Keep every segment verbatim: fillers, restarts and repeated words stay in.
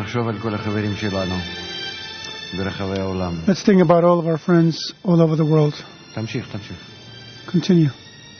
Let's think about all of our friends all over the world. Continue.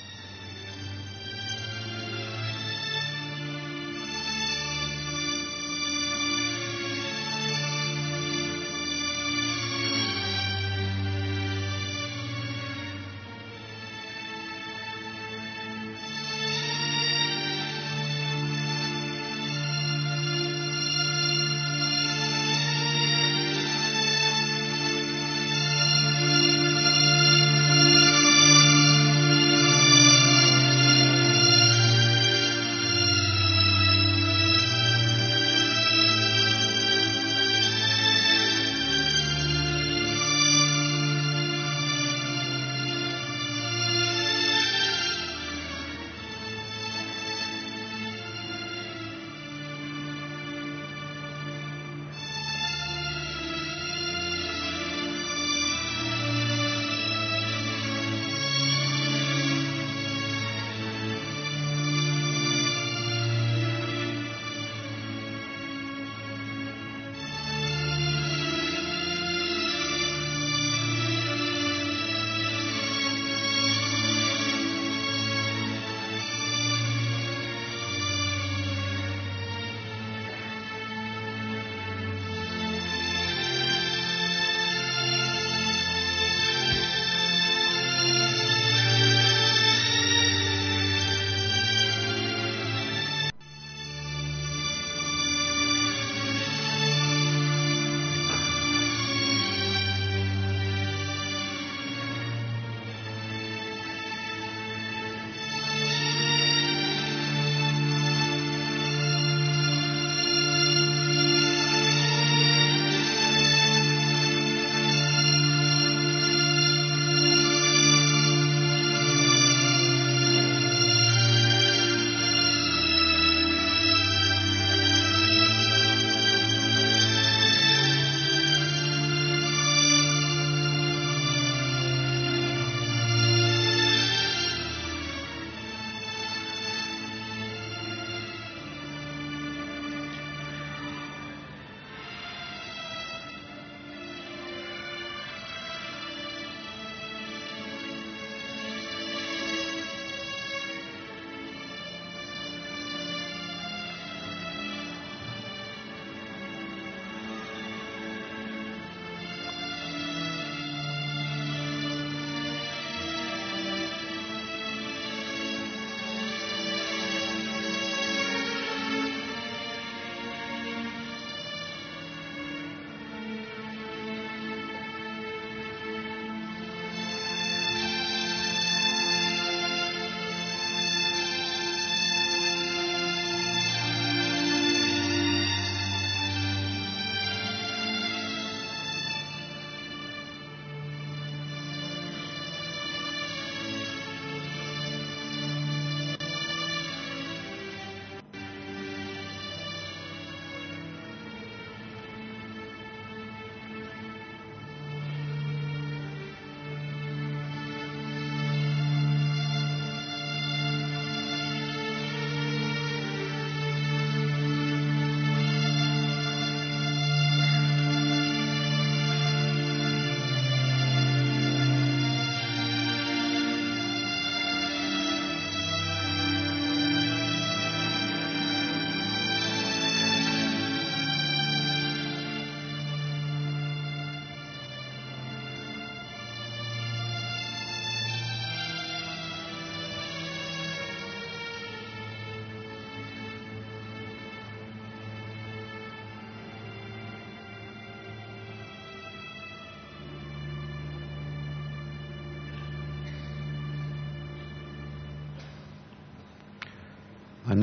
We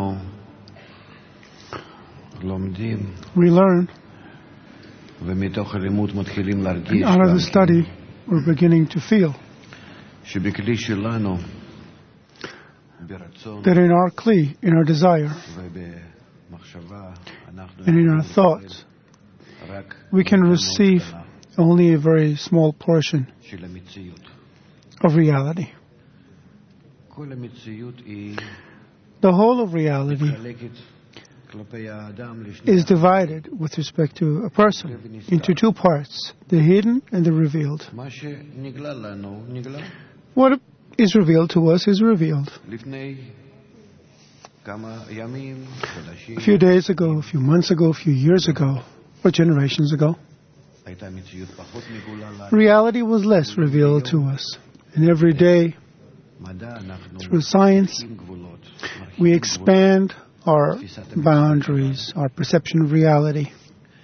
learn, and out of the study, we're beginning to feel that in our kli, in our desire, and in our thoughts, we can receive only a very small portion of reality. The whole of reality is divided with respect to a person into two parts, the hidden and the revealed. What is revealed to us is revealed. A few days ago, a few months ago, a few years ago, or generations ago, reality was less revealed to us. And every day, through science, we expand our boundaries, our perception of reality.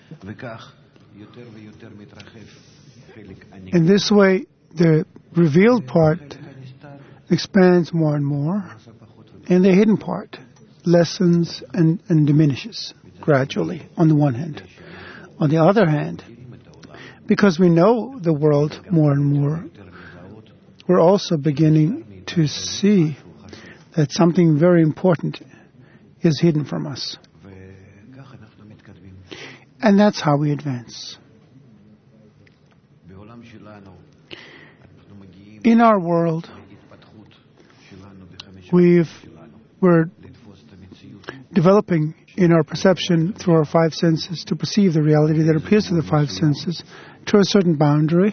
In this way, the revealed part expands more and more, and the hidden part lessens and, and diminishes gradually, on the one hand. On the other hand, because we know the world more and more, we're also beginning to see that something very important is hidden from us. And that's how we advance. In our world, we've, we're developing in our perception through our five senses to perceive the reality that appears to the five senses to a certain boundary.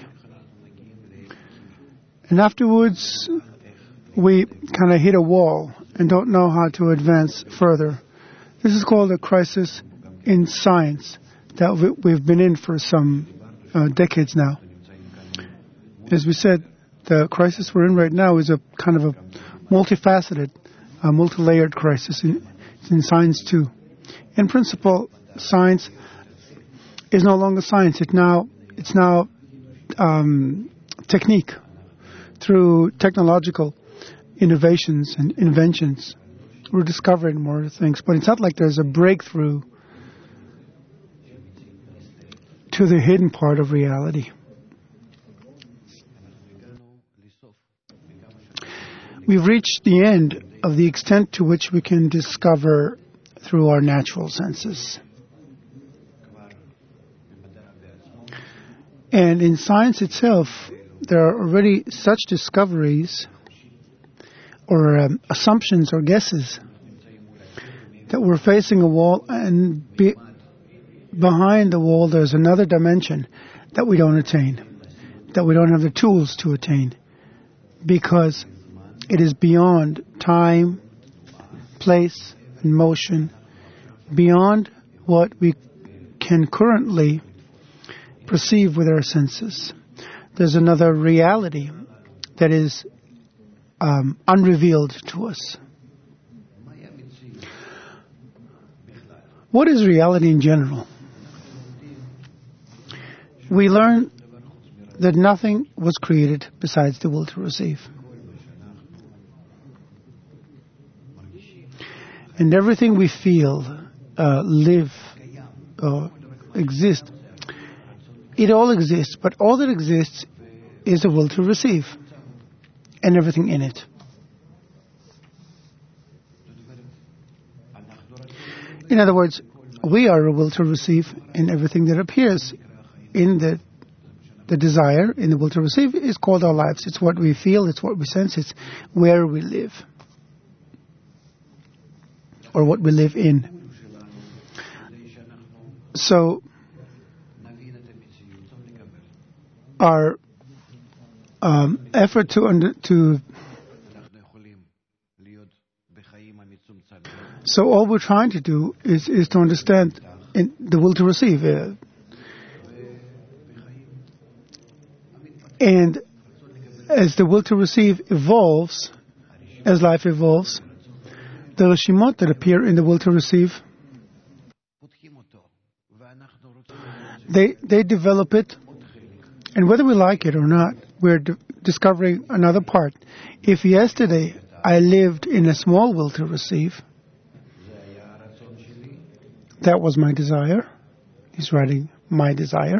And afterwards, we kind of hit a wall and don't know how to advance further. This is called a crisis in science that we've been in for some uh, decades now. As we said, the crisis we're in right now is a kind of a multifaceted, a multi-layered crisis in, in science too. In principle, science is no longer science. It now, it's now um, technique. Through technological innovations and inventions, we're discovering more things. But it's not like there's a breakthrough to the hidden part of reality. We've reached the end of the extent to which we can discover through our natural senses. And in science itself, there are already such discoveries or um, assumptions or guesses that we're facing a wall, and be, behind the wall there's another dimension that we don't attain, that we don't have the tools to attain, because it is beyond time, place, and motion, beyond what we can currently perceive with our senses. There's another reality that is um, unrevealed to us. What is reality in general? We learn that nothing was created besides the will to receive. And everything we feel, uh, live, uh, exist, it all exists, but all that exists is the will to receive and everything in it. In other words, we are a will to receive, and everything that appears in the the desire, in the will to receive, is called our lives. It's what we feel, it's what we sense, it's where we live, or what we live in. So, our um, effort to under, to so all we're trying to do is is to understand in the will to receive, uh, and as the will to receive evolves, as life evolves, the reshimot that appear in the will to receive, they they develop it. And whether we like it or not, we're d- discovering another part. If yesterday I lived in a small will to receive, that was my desire. He's writing my desire.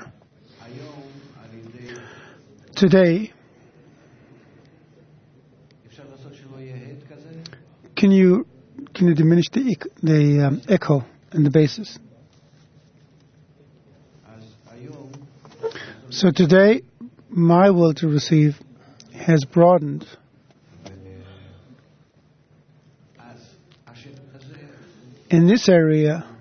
Today, can you can you diminish the the um, echo and the bases? So today, my will to receive has broadened. In this area,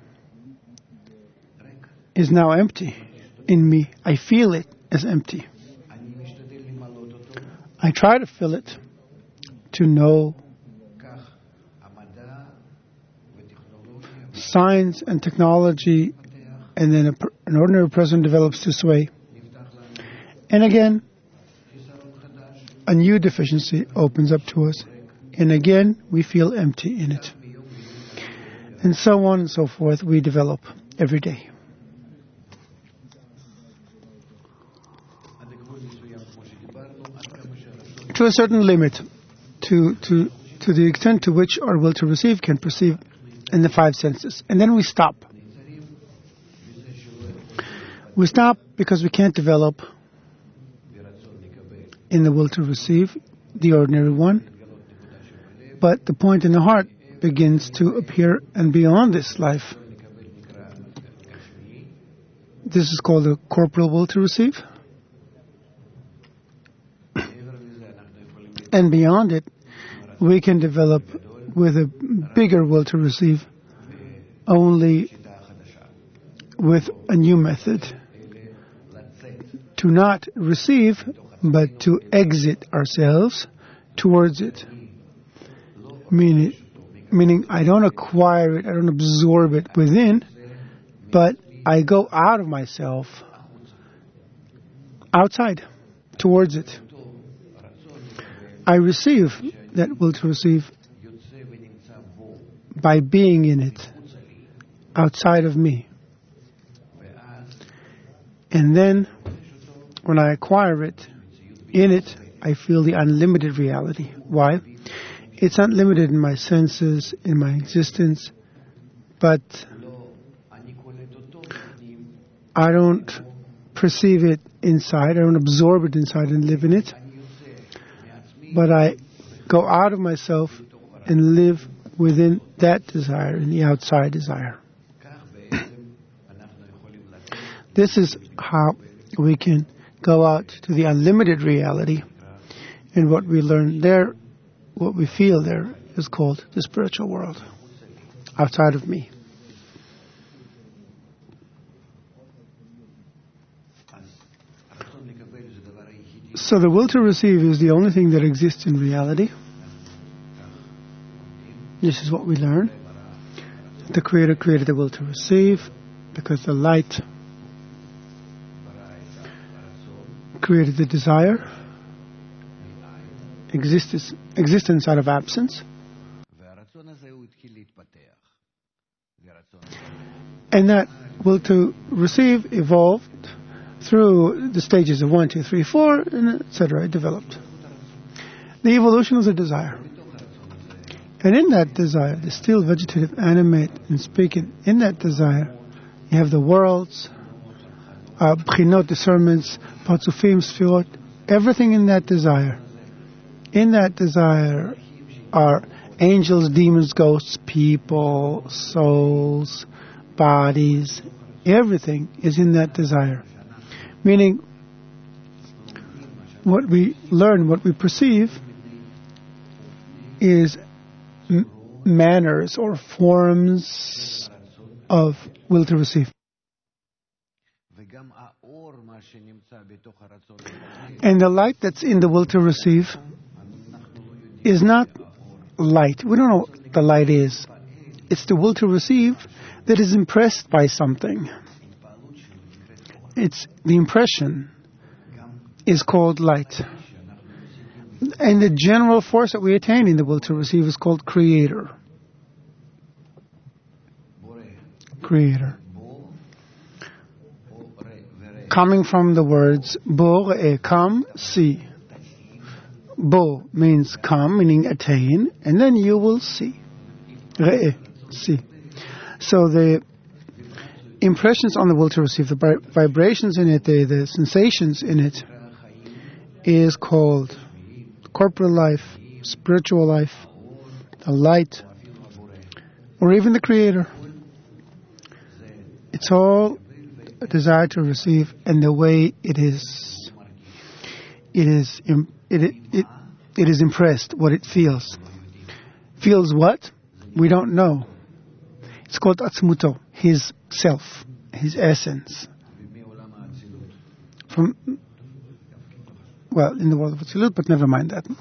is now empty in me. I feel it as empty. I try to fill it, to know. Science and technology, and then a, an ordinary person develops this way. And again, a new deficiency opens up to us. And again, we feel empty in it. And so on and so forth, we develop every day. To a certain limit, to, to, to the extent to which our will to receive can perceive in the five senses. And then we stop. We stop because we can't develop in the will to receive, the ordinary one. But the point in the heart begins to appear and beyond this life. This is called the corporal will to receive. And beyond it, we can develop with a bigger will to receive, only with a new method. To not receive, but to exit ourselves towards it. Meaning, meaning I don't acquire it, I don't absorb it within, but I go out of myself, outside, towards it. I receive that will to receive by being in it, outside of me. And then, when I acquire it, in it, I feel the unlimited reality. Why? It's unlimited in my senses, in my existence, but I don't perceive it inside, I don't absorb it inside and live in it, but I go out of myself and live within that desire, in the outside desire. This is how we can go out to the unlimited reality, and what we learn there, what we feel there, is called the spiritual world, outside of me. So the will to receive is the only thing that exists in reality. This is what we learn. The Creator created the will to receive because the light created the desire, exists, existence out of absence. And that will to receive evolved through the stages of one, two, three, four, and et cetera. It developed. The evolution was a desire. And in that desire, the still vegetative, animate, and speaking, in that desire, you have the worlds, uh, bchinot, discernments, patzufim, sfirot, everything in that desire. In that desire are angels, demons, ghosts, people, souls, bodies. Everything is in that desire. Meaning, what we learn, what we perceive, is m- manners or forms of will to receive. And the light that's in the will to receive is not light. We don't know what the light is. It's the will to receive that is impressed by something. It's the impression is called light. And the general force that we attain in the will to receive is called creator. Creator. Coming from the words bo, re'eh, come, see. Bo means come, meaning attain, and then you will see. Re'eh, see. So the impressions on the will to receive, the vibrations in it, the, the sensations in it, is called corporal life, spiritual life, the light, or even the creator. It's all a desire to receive, and the way it is, it is, it, it, it, it is impressed, what it feels. Feels what? We don't know. It's called atzmuto, his self, his essence. From, well, in the world of Atzilut, but never mind that.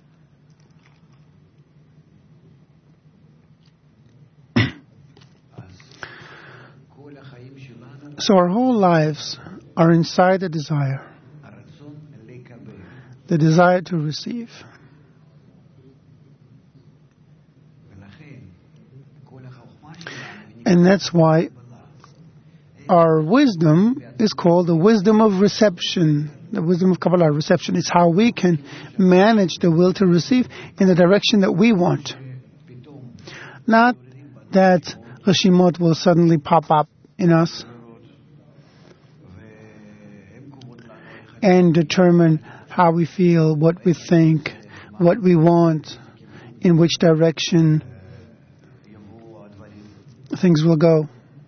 So our whole lives are inside the desire, the desire to receive. And that's why our wisdom is called the wisdom of reception, the wisdom of Kabbalah, reception. It's how we can manage the will to receive in the direction that we want. Not that Reshimot will suddenly pop up in us and determine how we feel, what we think, what we want, in which direction things will go.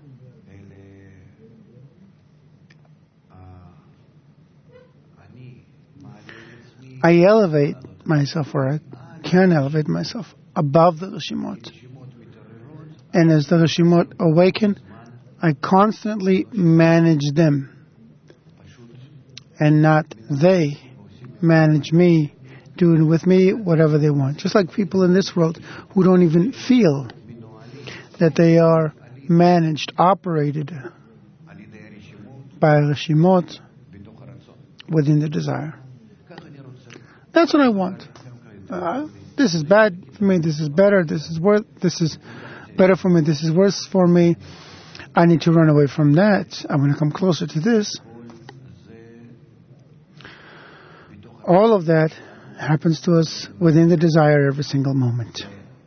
I elevate myself, or I can elevate myself above the Reshimot. And as the Reshimot awaken, I constantly manage them, and not they manage me, doing with me whatever they want. Just like people in this world who don't even feel that they are managed, operated by Reshimot within the desire. That's what I want. Uh, this is bad for me. This is better. This is worth. This is better for me. This is worse for me. I need to run away from that. I want to come closer to this. All of that happens to us within the desire every single moment.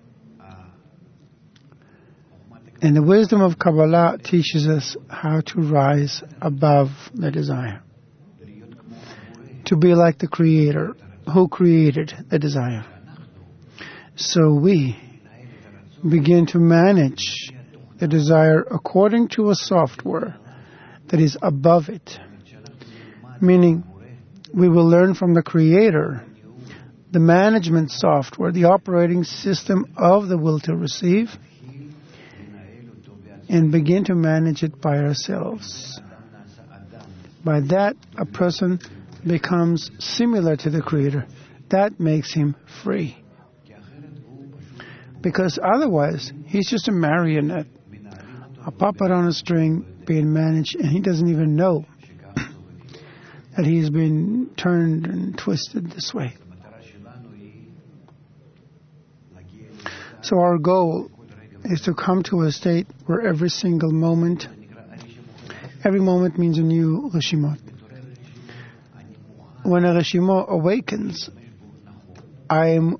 And the wisdom of Kabbalah teaches us how to rise above the desire. To be like the Creator who created the desire. So we begin to manage the desire according to a software that is above it. Meaning, we will learn from the Creator the management software, the operating system of the will to receive, and begin to manage it by ourselves. By that, a person becomes similar to the Creator. That makes him free. Because otherwise, he's just a marionette, a puppet on a string being managed, and he doesn't even know that he's been turned and twisted this way. So our goal is to come to a state where every single moment, every moment means a new Reshimot. When a Reshimot awakens, I am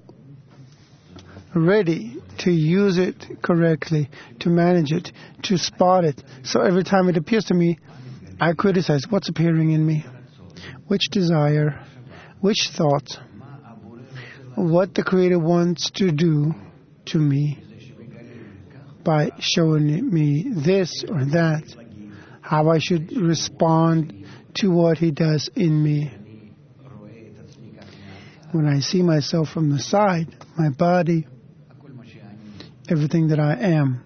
ready to use it correctly, to manage it, to spot it. So every time it appears to me, I criticize what's appearing in me, which desire, which thought, what the Creator wants to do to me by showing me this or that, how I should respond to what He does in me. When I see myself from the side, my body, everything that I am,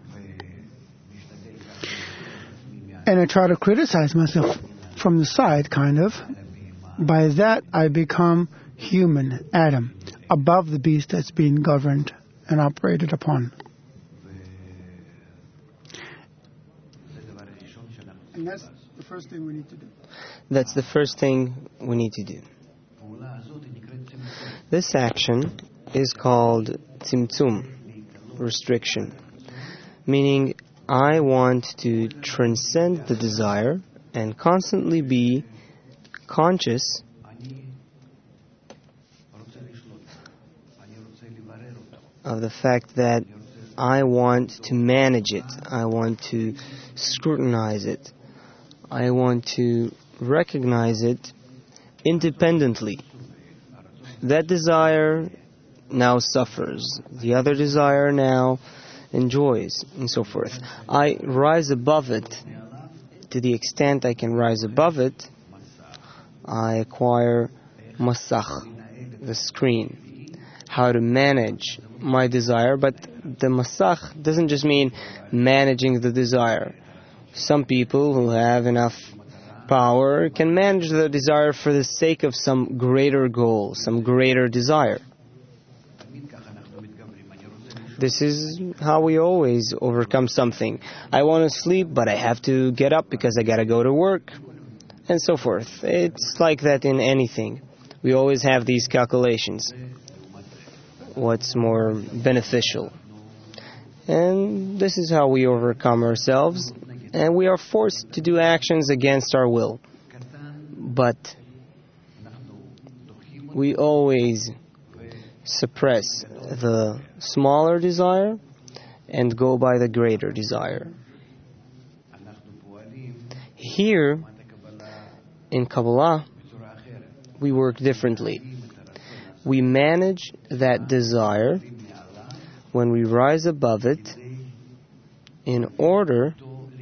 and I try to criticize myself from the side, kind of, by that I become human, Adam, above the beast that's being governed and operated upon. And that's the first thing we need to do. That's the first thing we need to do. This action is called tzimtzum, restriction, meaning I want to transcend the desire and constantly be conscious of the fact that I want to manage it, I want to scrutinize it, I want to recognize it independently. That desire now suffers, the other desire now enjoys, and so forth. I rise above it. To the extent I can rise above it, I acquire masach, the screen, how to manage my desire. But the masach doesn't just mean managing the desire. Some people who have enough power can manage their desire for the sake of some greater goal, some greater desire. This is how we always overcome something. I want to sleep, but I have to get up because I got to go to work, and so forth. It's like that in anything. We always have these calculations. What's more beneficial? And this is how we overcome ourselves, and we are forced to do actions against our will. But we always suppress the smaller desire and go by the greater desire. Here, in Kabbalah, we work differently. We manage that desire when we rise above it in order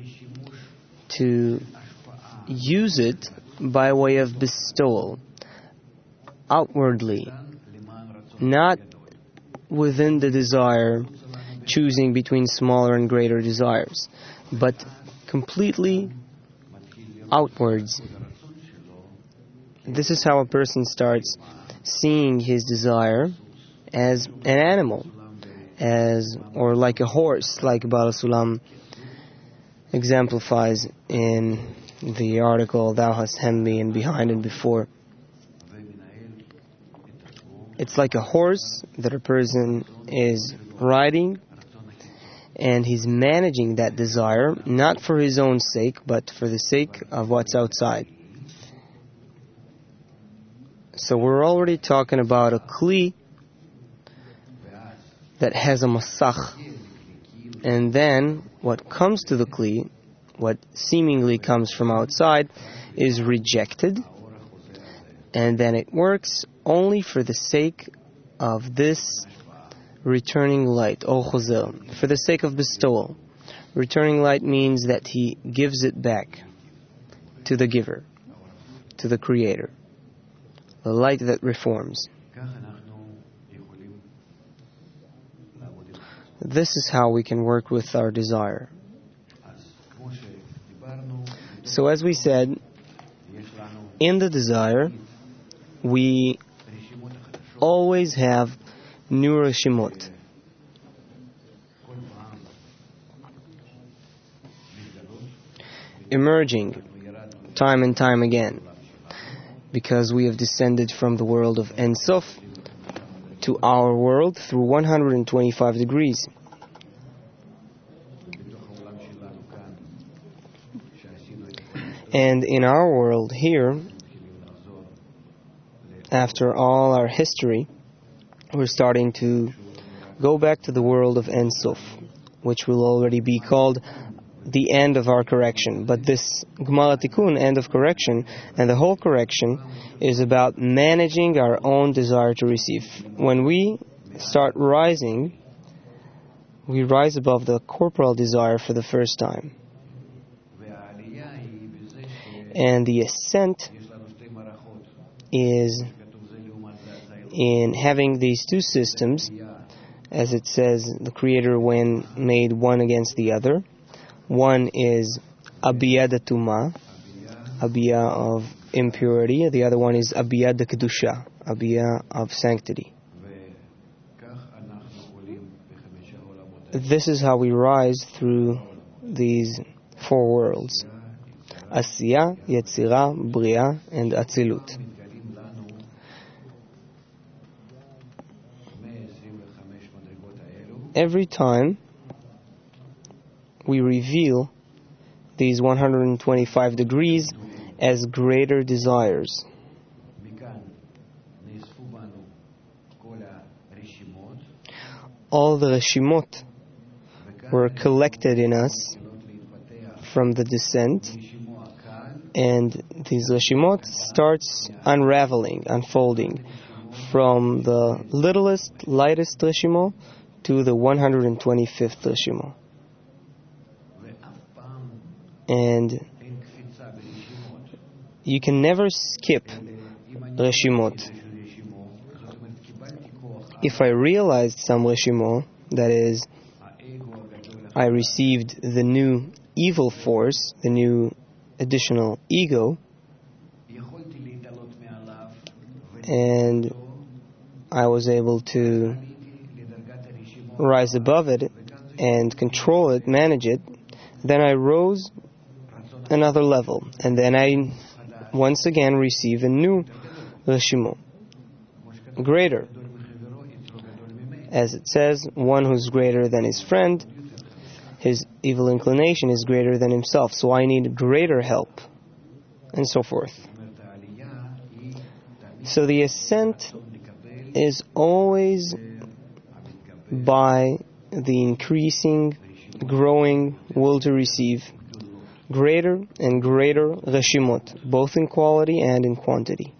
to use it by way of bestowal, outwardly, not within the desire, choosing between smaller and greater desires, but completely outwards. This is how a person starts seeing his desire as an animal, as or like a horse, like Baal Sulam exemplifies in the article Thou Hast Hemmed Me and Behind and Before. It's like a horse that a person is riding, and he's managing that desire, not for his own sake, but for the sake of what's outside. So we're already talking about a kli that has a masach. And then what comes to the kli, what seemingly comes from outside, is rejected. And then it works only for the sake of this returning light, O Chozel, for the sake of bestowal. Returning light means that he gives it back to the giver, to the creator. The light that reforms. This is how we can work with our desire. So as we said, in the desire, we always have new reshimot. Emerging time and time again, because we have descended from the world of Ein Sof to our world through one hundred twenty-five degrees. And in our world here, after all our history, we're starting to go back to the world of Ein Sof, which will already be called the end of our correction. But this Gmar Tikun, end of correction, and the whole correction is about managing our own desire to receive. When we start rising, we rise above the corporal desire for the first time. And the ascent is in having these two systems, as it says, the Creator when made one against the other. One is Abiyah de Tumah, Abiyah of impurity. The other one is Abiyah de Kedusha, Abiyah of sanctity. This is how we rise through these four worlds: Asiyah, Yetzirah, Bria, and Atzilut. Every time we reveal these one hundred twenty-five degrees as greater desires. All the reshimot were collected in us from the descent, and these reshimot starts unraveling, unfolding from the littlest, lightest reshimot to the one hundred twenty-fifth reshimot. And you can never skip reshimot. If I realized some reshimot, that is, I received the new evil force, the new additional ego, and I was able to rise above it and control it, manage it. Then I rose another level, and then I once again receive a new Reshimo, greater. As it says, one who's greater than his friend, his evil inclination is greater than himself, so I need greater help, and so forth. So the ascent is always by the increasing, growing will to receive greater and greater Reshimot, both in quality and in quantity.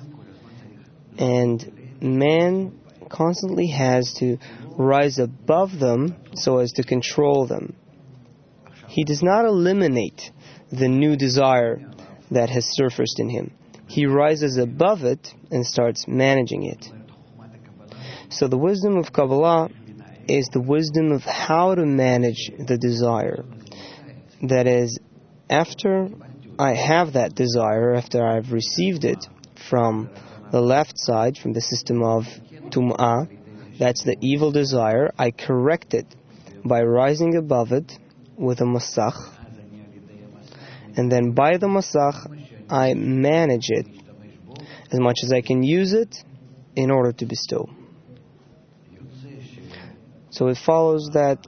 And man constantly has to rise above them so as to control them. He does not eliminate the new desire that has surfaced in him. He rises above it and starts managing it. So the wisdom of Kabbalah is the wisdom of how to manage the desire. That is, after I have that desire, after I've received it from the left side, from the system of Tum'ah, that's the evil desire, I correct it by rising above it with a Masach. And then by the Masach, I manage it as much as I can use it in order to bestow. So it follows that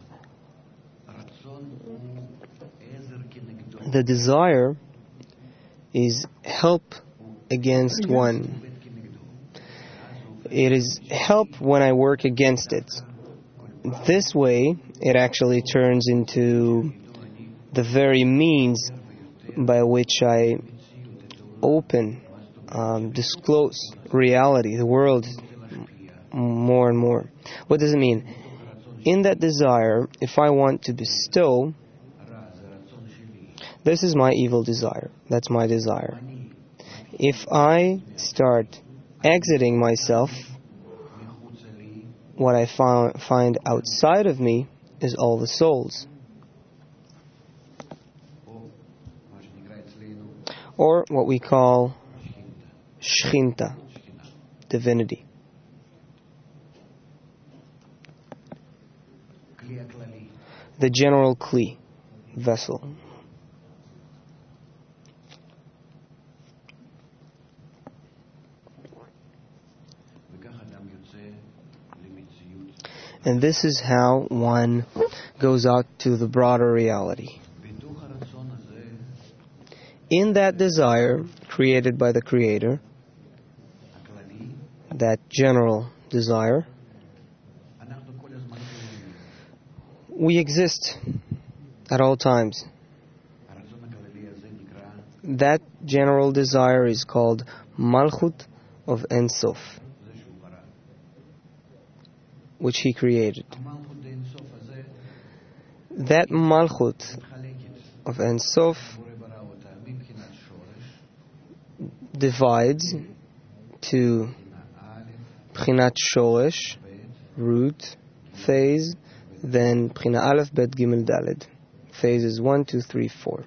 the desire is help against one. It is help when I work against it. This way, it actually turns into the very means by which I open, um, disclose reality, the world, more and more. What does it mean? In that desire, if I want to bestow, this is my evil desire. That's my desire. If I start exiting myself, what I found, find outside of me is all the souls. Or what we call Shchinta, divinity. The general Kli, vessel. And this is how one goes out to the broader reality. In that desire created by the Creator, that general desire, we exist at all times. That general desire is called Malchut of Ein Sof, which He created. That Malchut of Ein Sof divides to Pchinat Shoresh, root, phase, then Pchina Aleph, Bet, Gimel, Daled. Phases one, two, three, four.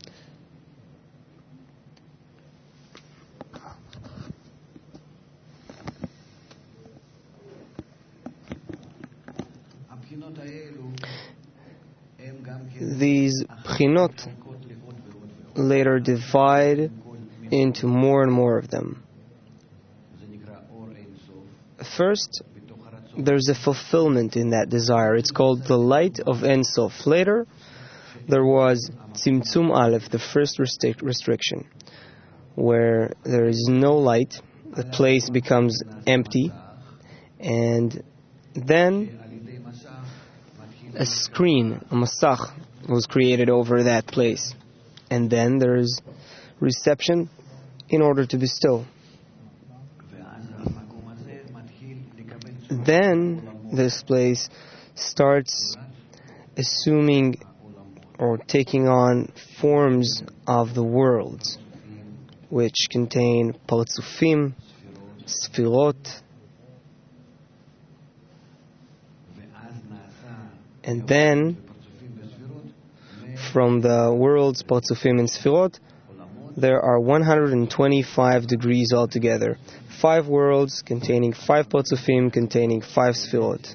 These Pchinot later divide into more and more of them. First, there's a fulfillment in that desire. It's called the light of Ein Sof. Later, there was Tzimtzum Aleph, the first restric- restriction, where there is no light, the place becomes empty, and then a screen, a masach, was created over that place. And then there is reception in order to bestow. Then this place starts assuming or taking on forms of the worlds, which contain Partzufim, Sfirot, and then from the world's Parzufim and Sfirot, there are one hundred twenty-five degrees altogether. Five worlds containing five Parzufim, containing five Sfirot.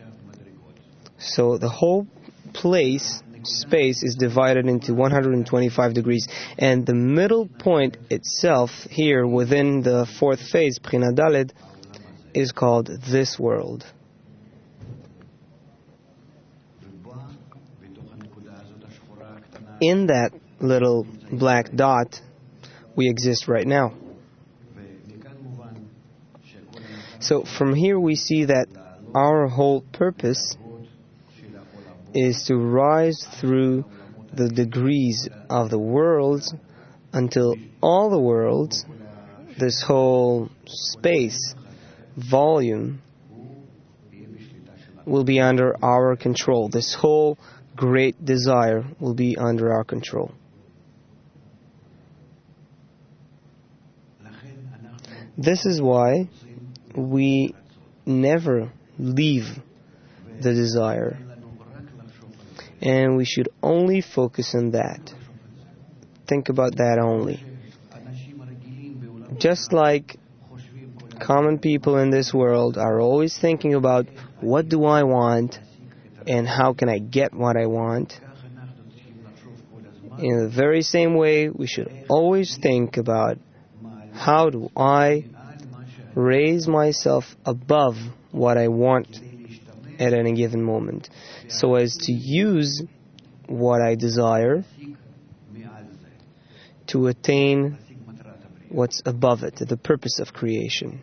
So the whole place, space, is divided into one hundred twenty-five degrees. And the middle point itself, here within the fourth phase, Bchina Daled, is called this world. In that little black dot, we exist right now. So from here we see that our whole purpose is to rise through the degrees of the worlds until all the worlds, this whole space, volume, will be under our control. This whole great desire will be under our control. This is why we never leave the desire, and we should only focus on that. Think about that only. Just like common people in this world are always thinking about what do I want and how can I get what I want, in the very same way we should always think about how do I raise myself above what I want at any given moment, so as to use what I desire to attain what's above it, the purpose of creation.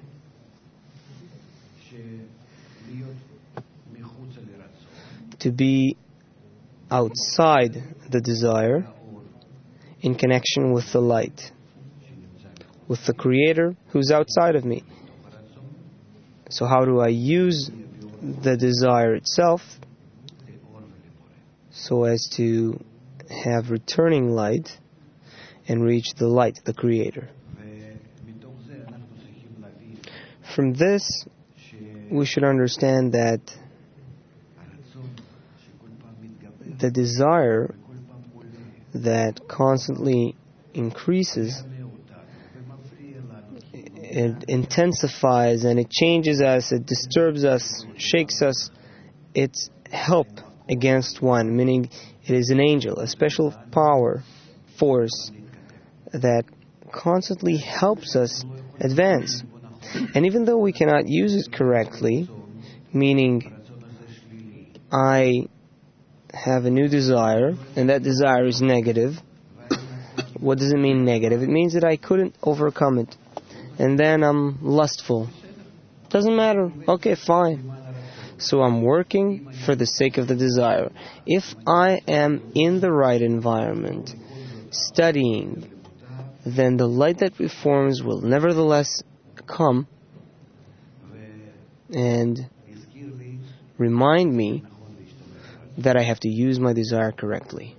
To be outside the desire in connection with the light, with the Creator who's outside of me. So how do I use the desire itself so as to have returning light and reach the light, the Creator? From this, we should understand that the desire that constantly increases, it intensifies and it changes us, it disturbs us, shakes us, it's help against one, meaning it is an angel, a special power, force that constantly helps us advance. And even though we cannot use it correctly, meaning I have a new desire and that desire is negative, what does it mean negative? It means that I couldn't overcome it. And then I'm lustful. Doesn't matter. Okay, fine. So I'm working for the sake of the desire. If I am in the right environment, studying, then the light that reforms will nevertheless come and remind me that I have to use my desire correctly.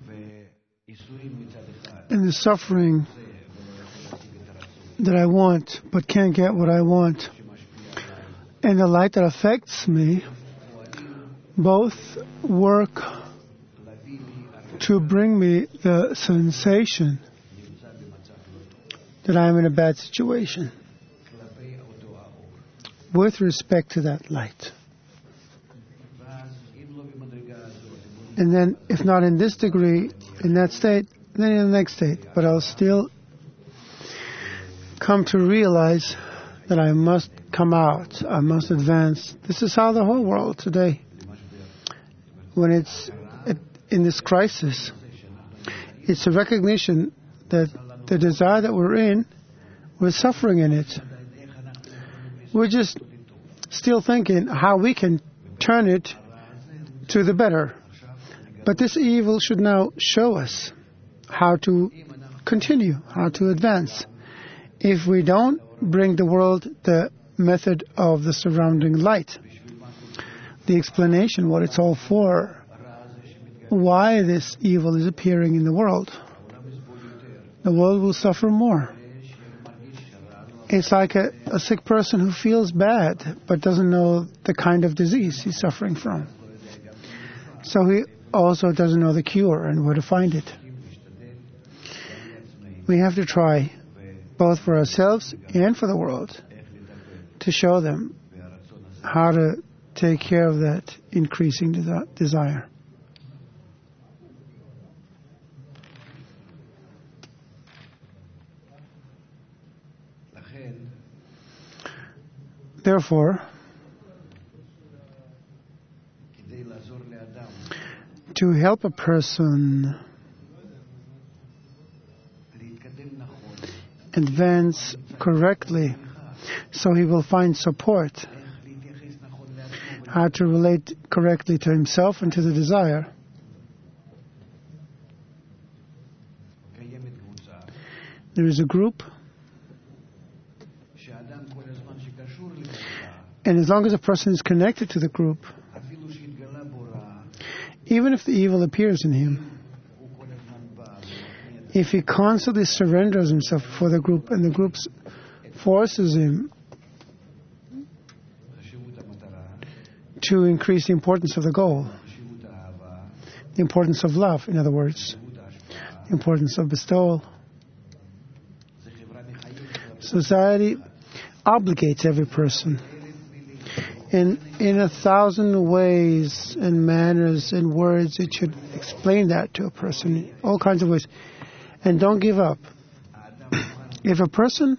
In the suffering that I want but can't get what I want, and the light that affects me, both work to bring me the sensation that I am in a bad situation with respect to that light. And then, if not in this degree, in that state, then in the next state. But I'll still come to realize that I must come out, I must advance. This is how the whole world today, when it's in this crisis, it's a recognition that the desire that we're in, we're suffering in it. We're just still thinking how we can turn it to the better. But this evil should now show us how to continue, how to advance. If we don't bring the world the method of the surrounding light, the explanation, what it's all for, why this evil is appearing in the world, the world will suffer more. It's like a, a sick person who feels bad but doesn't know the kind of disease he's suffering from. So he also doesn't know the cure and where to find it. We have to try, both for ourselves and for the world, to show them how to take care of that increasing desi- desire. Therefore, to help a person advance correctly, so he will find support, how to relate correctly to himself and to the desire. There is a group, and as long as a person is connected to the group, even if the evil appears in him, if he constantly surrenders himself before the group and the group forces him to increase the importance of the goal, the importance of love, in other words, the importance of bestowal, society obligates every person. And in a thousand ways and manners and words, it should explain that to a person in all kinds of ways. And don't give up. If a person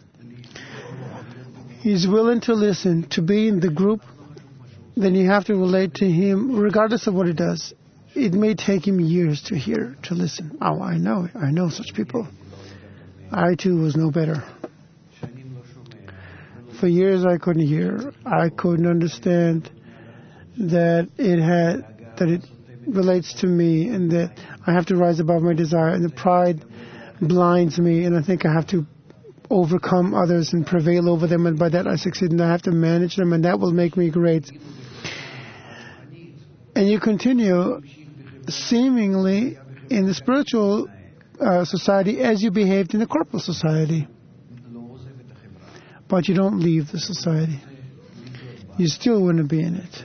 is willing to listen, to be in the group, then you have to relate to him regardless of what he does. It may take him years to hear, to listen. Oh, I know, I know such people. I too was no better. For years I couldn't hear. I couldn't understand that it had, that it relates to me, and that I have to rise above my desire, and the pride blinds me, and I think I have to overcome others and prevail over them, and by that I succeed, and I have to manage them, and that will make me great. And you continue seemingly in the spiritual uh, society as you behaved in the corporal society. But you don't leave the society. You still want to be in it.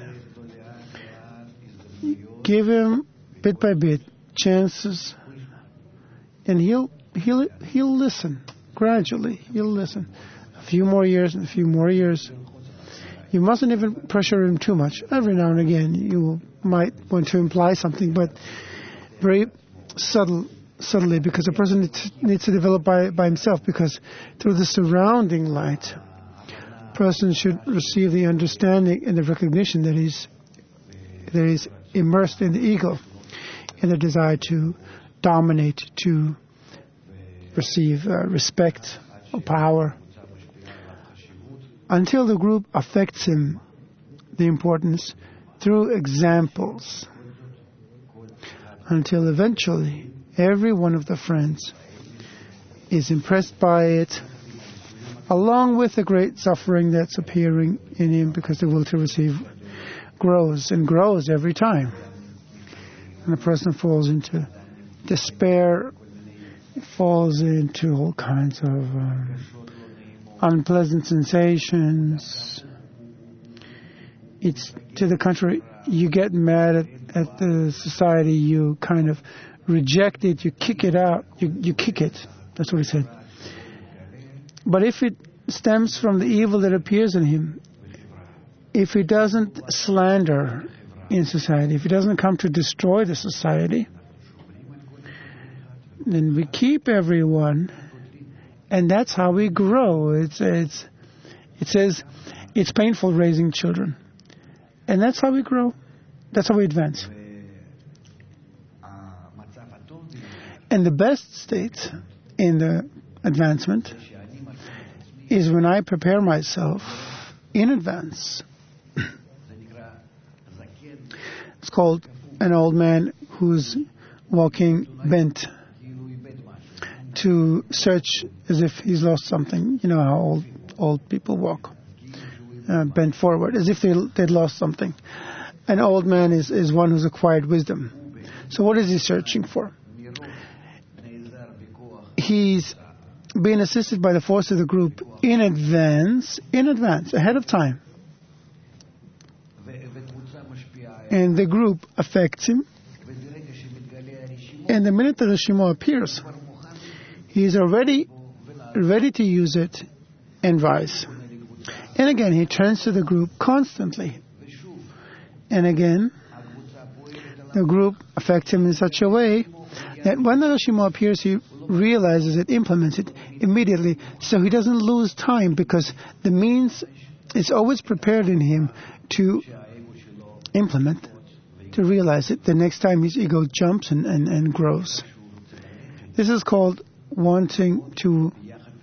Give him, bit by bit, chances, and he'll he'll he'll listen. Gradually, he'll listen. A few more years and a few more years. You mustn't even pressure him too much. Every now and again, you might want to imply something, but very subtle. Subtly, because a person needs, needs to develop by, by himself, because through the surrounding light, a person should receive the understanding and the recognition that he's, that he's immersed in the ego, in the desire to dominate, to receive uh, respect or power, until the group affects him, the importance, through examples, until eventually every one of the friends is impressed by it, along with the great suffering that's appearing in him, because the will to receive grows and grows every time. And the person falls into despair, falls into all kinds of um, unpleasant sensations. It's to the contrary, you get mad at, at the society, you kind of reject it, you kick it out, you, you kick it. That's what he said. But if it stems from the evil that appears in him, if he doesn't slander in society, if he doesn't come to destroy the society, then we keep everyone, and that's how we grow. It's, it's, it says it's painful raising children, and that's how we grow. That's how we advance. And the best state in the advancement is when I prepare myself in advance. It's called an old man who's walking bent, to search as if he's lost something. You know how old old people walk, uh, bent forward, as if they, they'd lost something. An old man is, is one who's acquired wisdom. So what is he searching for? He's being assisted by the force of the group in advance, in advance, ahead of time. And the group affects him, And the minute the Reshima appears, he is already ready to use it and rise. And again, he turns to the group constantly. And again, the group affects him in such a way that when the Reshima appears, he realizes it, implements it immediately, so he doesn't lose time, because the means is always prepared in him to implement, to realize it the next time his ego jumps and, and, and grows. This is called wanting to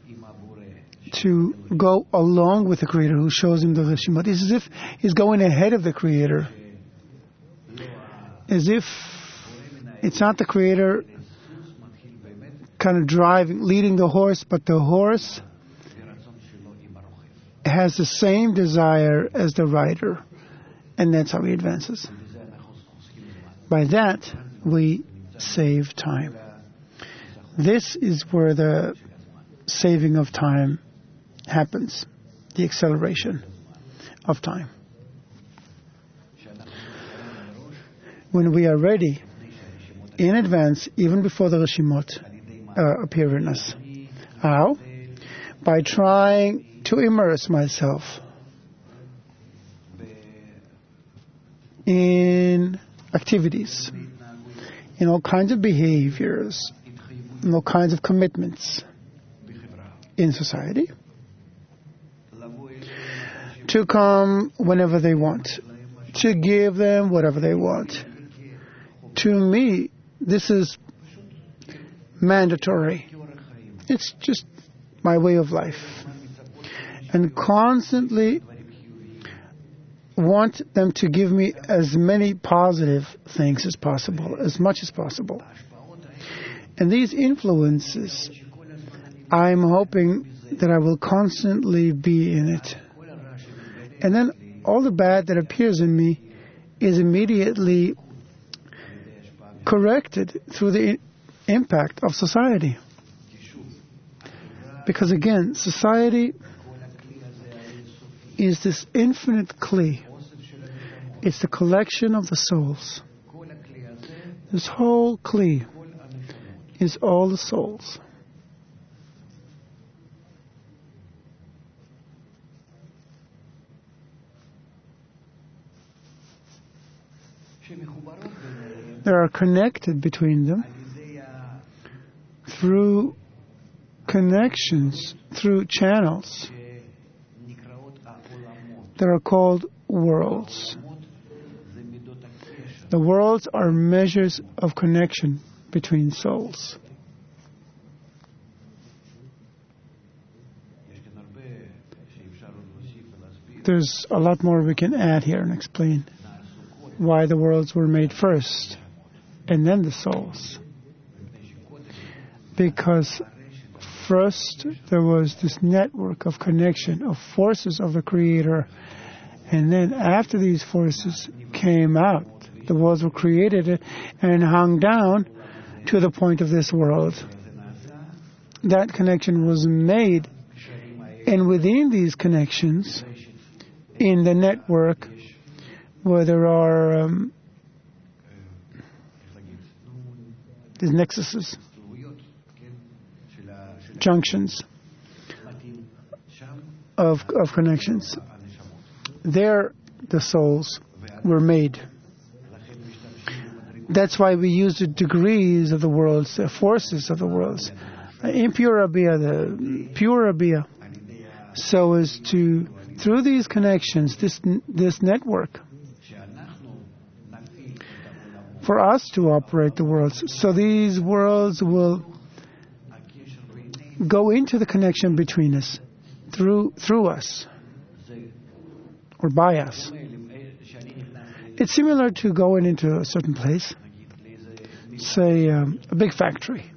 to go along with the Creator who shows him the Reshimot. It's as if he's going ahead of the Creator. As if it's not the Creator kind of driving, leading the horse, but the horse has the same desire as the rider. And that's how he advances. By that, we save time. This is where the saving of time happens, the acceleration of time. When we are ready, in advance, even before the Reshimot uh, appear in us. How? By trying to immerse myself in activities, in all kinds of behaviors, in all kinds of commitments in society, to come whenever they want, to give them whatever they want. To me, this is mandatory. It's just my way of life. And constantly want them to give me as many positive things as possible, as much as possible. And these influences, I'm hoping that I will constantly be in it. And then all the bad that appears in me is immediately corrected through the I- impact of society. Because again, society is this infinite kli. It's the collection of the souls. This whole kli is all the souls. They are connected between them through connections, through channels that are called worlds. The worlds are measures of connection between souls. There's a lot more we can add here and explain why the worlds were made first and then the souls. Because first there was this network of connection of forces of the Creator, and then after these forces came out, the worlds were created and hung down to the point of this world. That connection was made, and within these connections, in the network, where there are um, these nexuses, junctions of of connections, there the souls were made. That's why we use the degrees of the worlds, the forces of the worlds. Impure Abia, the pure Abia, so as to, through these connections, this this network, for us to operate the worlds. So these worlds will go into the connection between us, through through us, or by us. It's similar to going into a certain place, say um, a big factory,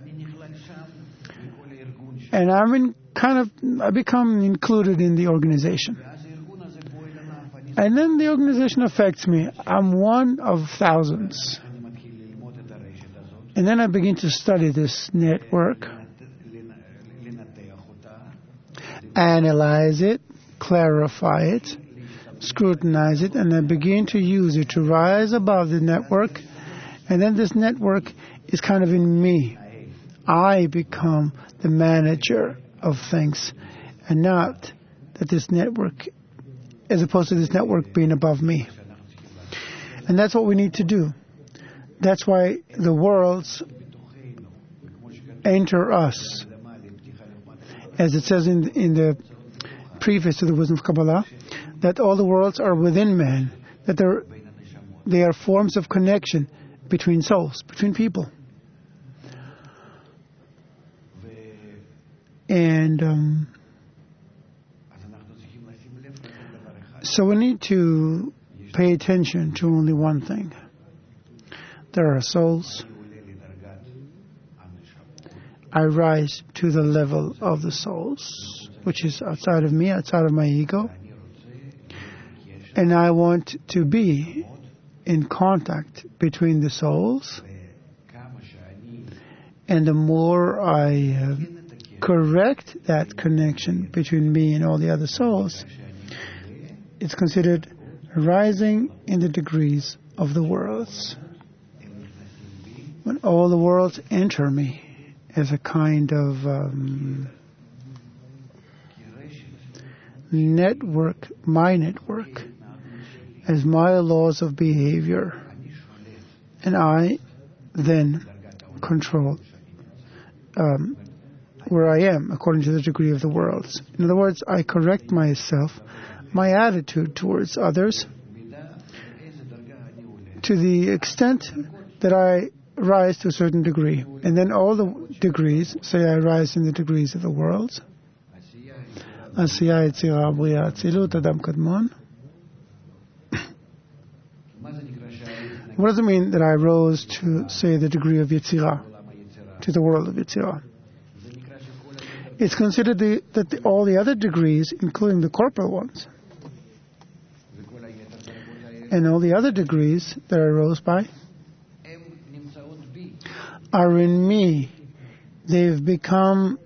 and I'm in kind of I become included in the organization, and then the organization affects me. I'm one of thousands, and then I begin to study this network, analyze it, clarify it, scrutinize it, and I begin to use it to rise above the network. And then this network is kind of in me. I become the manager of things, and not that this network, as opposed to this network being above me. And that's what we need to do. That's why the worlds enter us. As it says in, in the preface to the Wisdom of Kabbalah, that all the worlds are within man, that they're, they are forms of connection between souls, between people. And um, so we need to pay attention to only one thing. There are souls. I rise to the level of the souls, which is outside of me, outside of my ego. And I want to be in contact between the souls. And the more I uh, correct that connection between me and all the other souls, it's considered rising in the degrees of the worlds. When all the worlds enter me as a kind of um, network, my network, as my laws of behavior, and I then control um, where I am according to the degree of the worlds. In other words, I correct myself, my attitude towards others, to the extent that I rise to a certain degree. And then all the degrees, say I rise in the degrees of the worlds. Asiya, Yetzirah, Bria, Atzilut, Adam Kadmon. What does it mean that I rose to, say, the degree of Yetzirah, to the world of Yetzirah? It's considered the, that the, all the other degrees, including the corporal ones, and all the other degrees that I rose by, are in me. They've become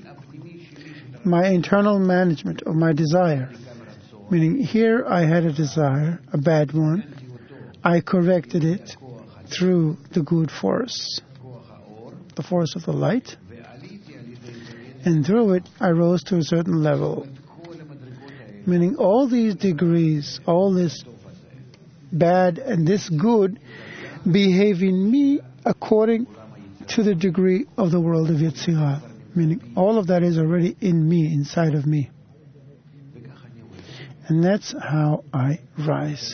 my internal management of my desire. Meaning, here I had a desire, a bad one. I corrected it through the good force, the force of the light. And through it, I rose to a certain level. Meaning, all these degrees, all this bad and this good, behave in me according to the degree of the world of Yetzirah. Meaning, all of that is already in me, inside of me. And that's how I rise.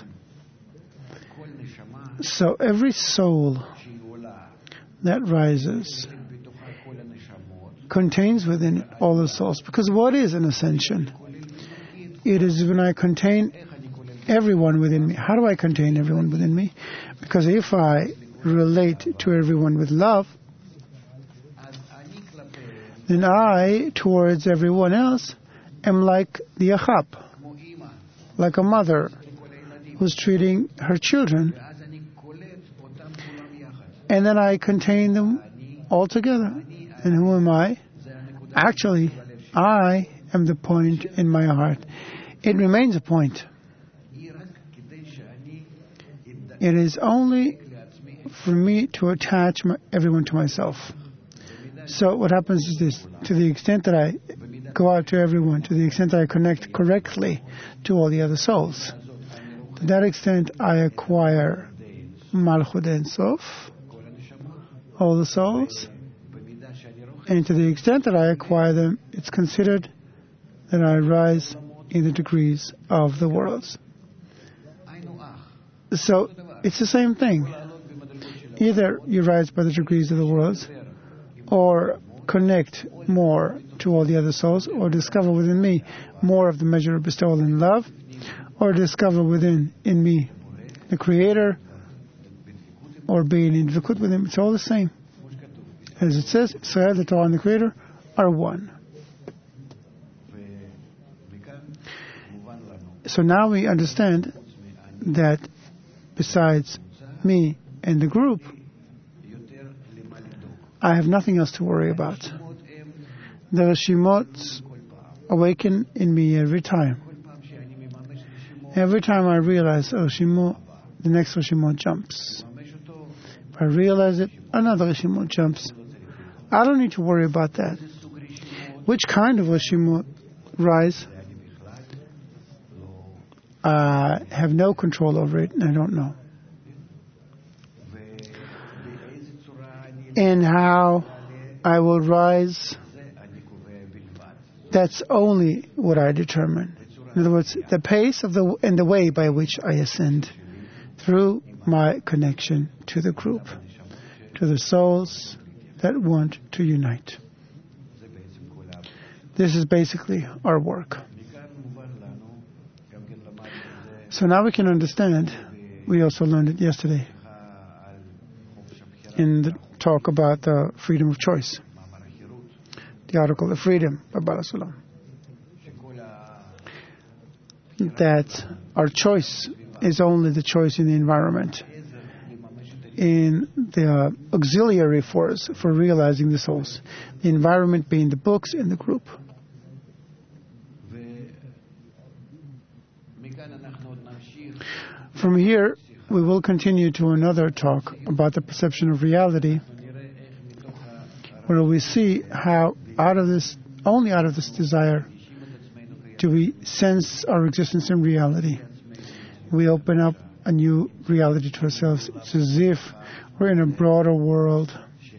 So every soul that rises contains within it all the souls. Because what is an ascension? It is when I contain everyone within me. How do I contain everyone within me? Because if I relate to everyone with love, then I, towards everyone else, am like the Achap, like a mother who's treating her children. And then I contain them all together. And who am I? Actually, I am the point in my heart. It remains a point. It is only for me to attach my, everyone to myself. So what happens is this: to the extent that I go out to everyone, to the extent that I connect correctly to all the other souls, to that extent I acquire Malchut Ein Sof, all the souls, and to the extent that I acquire them, it's considered that I rise in the degrees of the worlds. So it's the same thing. Either you rise by the degrees of the worlds, or connect more to all the other souls, or discover within me more of the measure of bestowal and love, or discover within, in me, the Creator, or being in Dvekut with Him. It's all the same. As it says, Israel, the Torah and the Creator are one. So now we understand that besides me and the group, I have nothing else to worry about. The Reshimot awaken in me every time. Every time I realize, oh, Shimo, the next Reshimot jumps. If I realize it, another Rishimut jumps. I don't need to worry about that. Which kind of Rishimut rise? I have no control over it, and I don't know. And how I will rise, that's only what I determine. In other words, the pace of the and the way by which I ascend through my connection to the group, to the souls that want to unite. This is basically our work. So now we can understand. We also learned it yesterday in the talk about the freedom of choice, the article of freedom by Bala Sulam. That our choice is only the choice in the environment, in the auxiliary force for realizing the souls, the environment being the books and the group. From here, we will continue to another talk about the perception of reality, where we see how out of this, only out of this desire, do we sense our existence in reality. We open up a new reality to ourselves. It's as if we're in a broader world,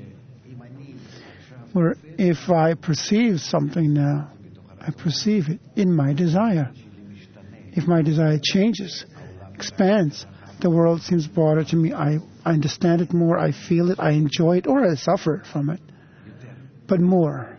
where if I perceive something now, I perceive it in my desire. If my desire changes, expands, the world seems broader to me. I, I understand it more, I feel it, I enjoy it, or I suffer from it. But more.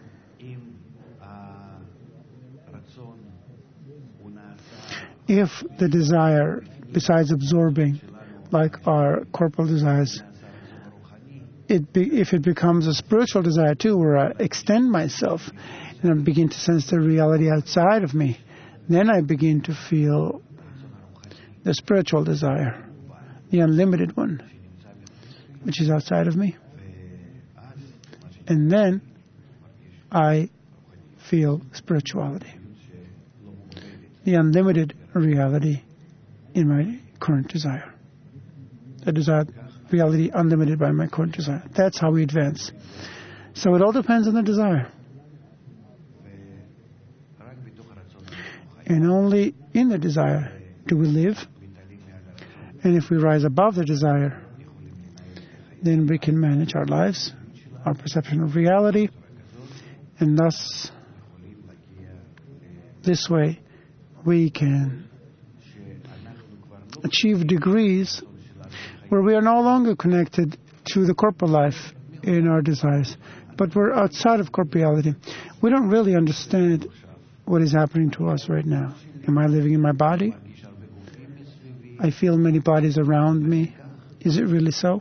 If the desire, besides absorbing, like our corporal desires, it be, if it becomes a spiritual desire too, where I extend myself and I begin to sense the reality outside of me, then I begin to feel the spiritual desire, the unlimited one, which is outside of me. And then I feel spirituality, the unlimited reality in my current desire. The desire, reality unlimited by my current desire. That's how we advance. So it all depends on the desire. And only in the desire do we live. And if we rise above the desire, then we can manage our lives, our perception of reality, and thus, this way, we can achieve degrees where we are no longer connected to the corporal life in our desires, but we're outside of corporeality. We don't really understand what is happening to us right now. Am I living in my body? I feel many bodies around me. Is it really so?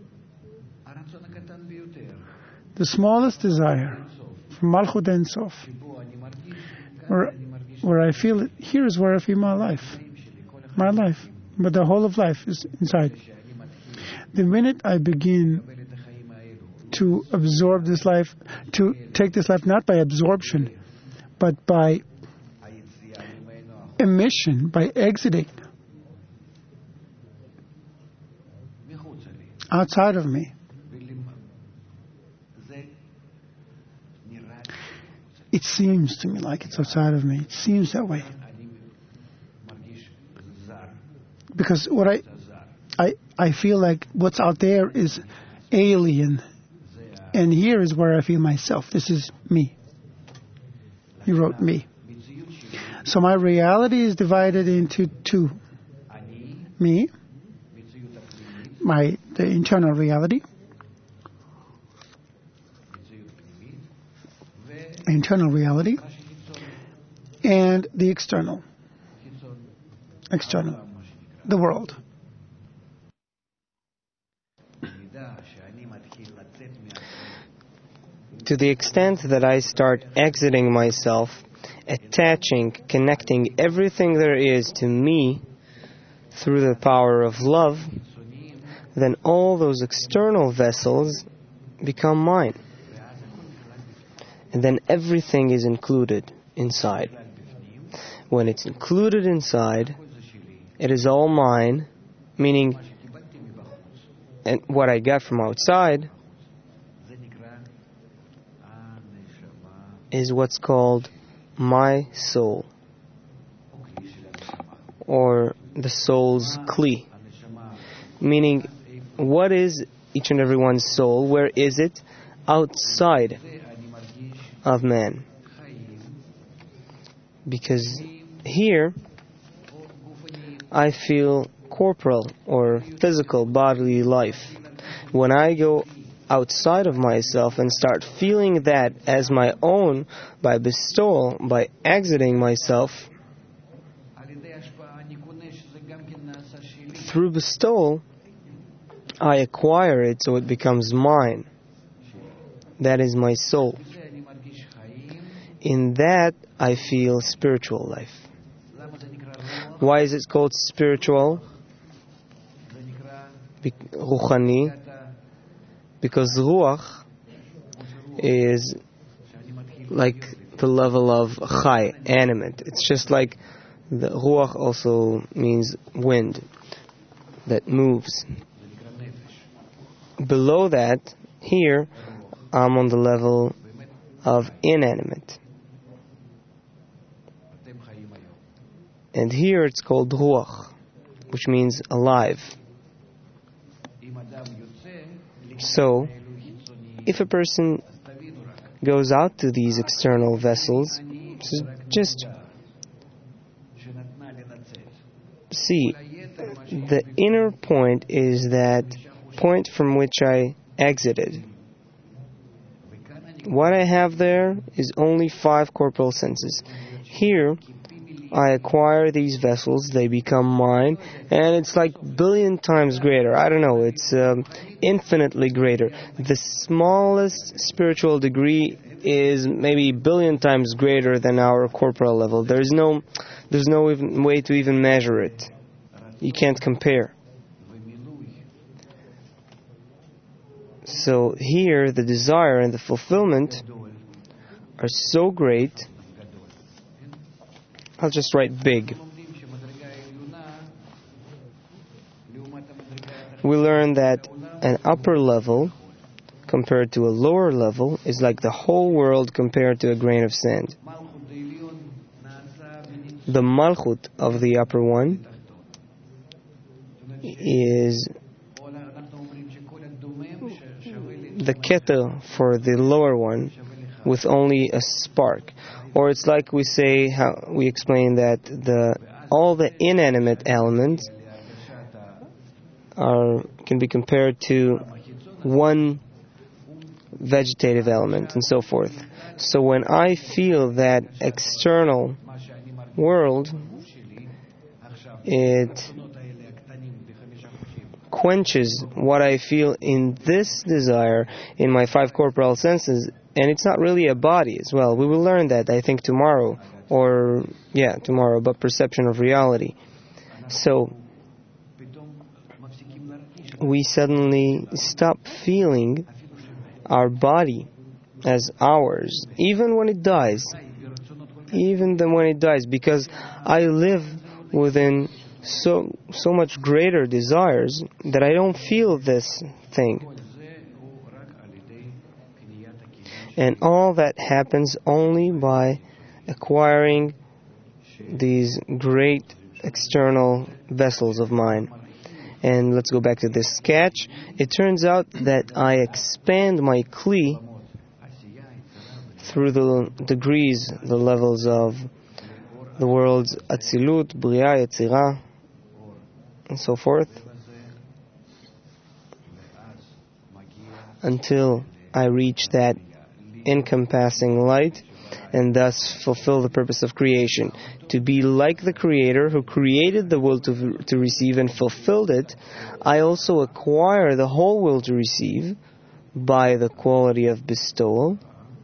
The smallest desire, from Malchut Ein Sof, where, where I feel it, here is where I feel my life. My life. But the whole of life is inside. The minute I begin to absorb this life, to take this life not by absorption, but by emission, by exiting outside of me, it seems to me like it's outside of me. It seems that way. Because what I, I, I feel like what's out there is alien, and here is where I feel myself. This is me. He wrote me. So my reality is divided into two. Me, my the internal reality, internal reality, and the external, external, the world. To the extent that I start exiting myself, attaching, connecting everything there is to me through the power of love, then all those external vessels become mine. And then everything is included inside. When it's included inside, it is all mine, meaning And what I got from outside is what's called my soul, or the soul's kli. Meaning, what is each and every one's soul? Where is it? Outside of man. Because here, I feel corporal or physical bodily life. When I go outside of myself and start feeling that as my own by bestowal, by exiting myself, through bestowal, I acquire it so it becomes mine. That is my soul. In that, I feel spiritual life. Why is it called spiritual? Be- Ruchani. Because Ruach is like the level of Chai, animate. It's just like the Ruach also means wind that moves. Below that, here, I'm on the level of inanimate. And here it's called Ruach, which means alive. So, if a person goes out to these external vessels, just see, the inner point is that point from which I exited. What I have there is only five corporal senses. Here, I acquire these vessels, they become mine, and it's like billion times greater. I don't know, it's um, infinitely greater. The smallest spiritual degree is maybe billion times greater than our corporal level. There's no, there's no even way to even measure it. You can't compare. So here, the desire and the fulfillment are so great. I'll just write big. We learn that an upper level compared to a lower level is like the whole world compared to a grain of sand. The malchut of the upper one is the keter for the lower one with only a spark. Or it's like we say, how we explain that the all the inanimate elements are can be compared to one vegetative element and so forth. So when I feel that external world, it quenches what I feel in this desire in my five corporal senses. And it's not really a body as well. We will learn that, I think, tomorrow. Or, yeah, tomorrow, about perception of reality. So, we suddenly stop feeling our body as ours, even when it dies. Even then when it dies, because I live within so so much greater desires that I don't feel this thing. And all that happens only by acquiring these great external vessels of mine. And let's go back to this sketch. It turns out that I expand my kli through the degrees, the levels of the world's Atzilut, Bria, Yetzirah, and so forth, until I reach that encompassing light and thus fulfill the purpose of creation. To be like the Creator who created the will to, to receive and fulfilled it, I also acquire the whole will to receive by the quality of bestowal.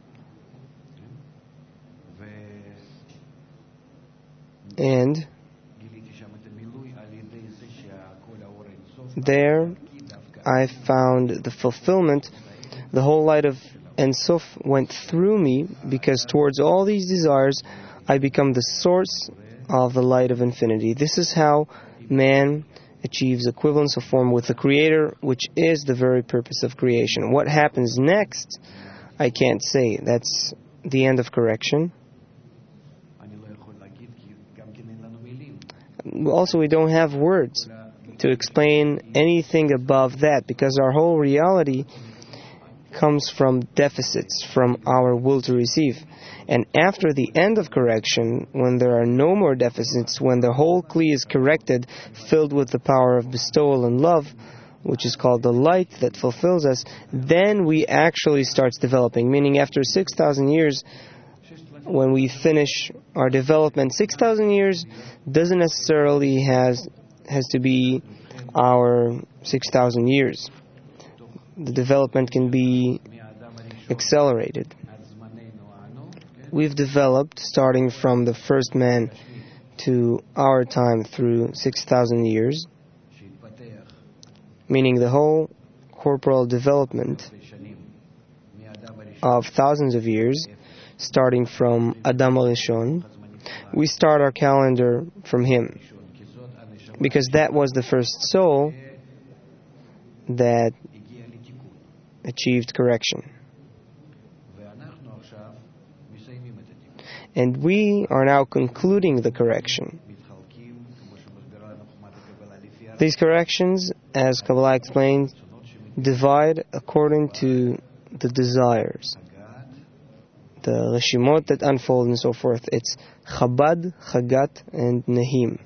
And there I found the fulfillment. The whole light of Ein Sof went through me, because towards all these desires I become the source of the light of infinity. This is how man achieves equivalence of form with the Creator, which is the very purpose of creation. What happens next, I can't say. That's the end of correction. Also, we don't have words to explain anything above that, because our whole reality comes from deficits, from our will to receive. And after the end of correction, when there are no more deficits, when the whole Kli is corrected, filled with the power of bestowal and love, which is called the light that fulfills us, then we actually start developing. Meaning after six thousand years, when we finish our development, six thousand years doesn't necessarily has has to be our six thousand years. The development can be accelerated. We've developed, starting from the first man to our time, through six thousand years, meaning the whole corporal development of thousands of years, starting from Adam HaRishon. We start our calendar from him, because that was the first soul that achieved correction. And we are now concluding the correction. These corrections, as Kabbalah explains, divide according to the desires, the reshimot that unfold and so forth. It's Chabad, Chagat, and Nehim.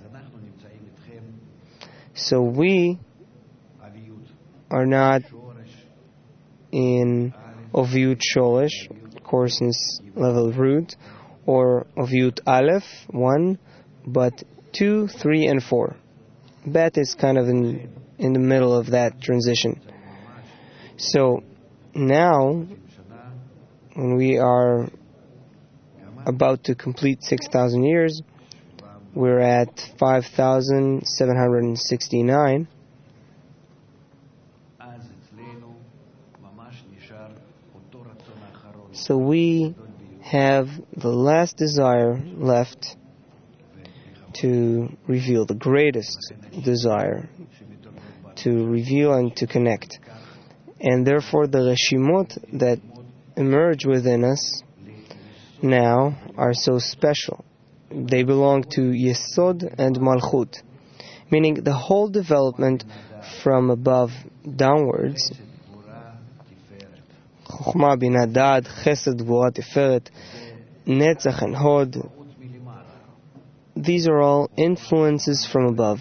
So we are not in Oviyut Shoresh, coarseness level root, or Oviyut Aleph, one, but two, three, and four. Bet is kind of in in the middle of that transition. So now, when we are about to complete six thousand years, we're at five thousand seven hundred sixty-nine. So we have the last desire left to reveal, the greatest desire to reveal and to connect. And therefore the reshimot that emerge within us now are so special. They belong to Yesod and Malchut, meaning the whole development from above downwards, Chokhmah, Bina, Da'at, Chesed, Gvura, Tiferet, Netzach, and Hod. These are all influences from above.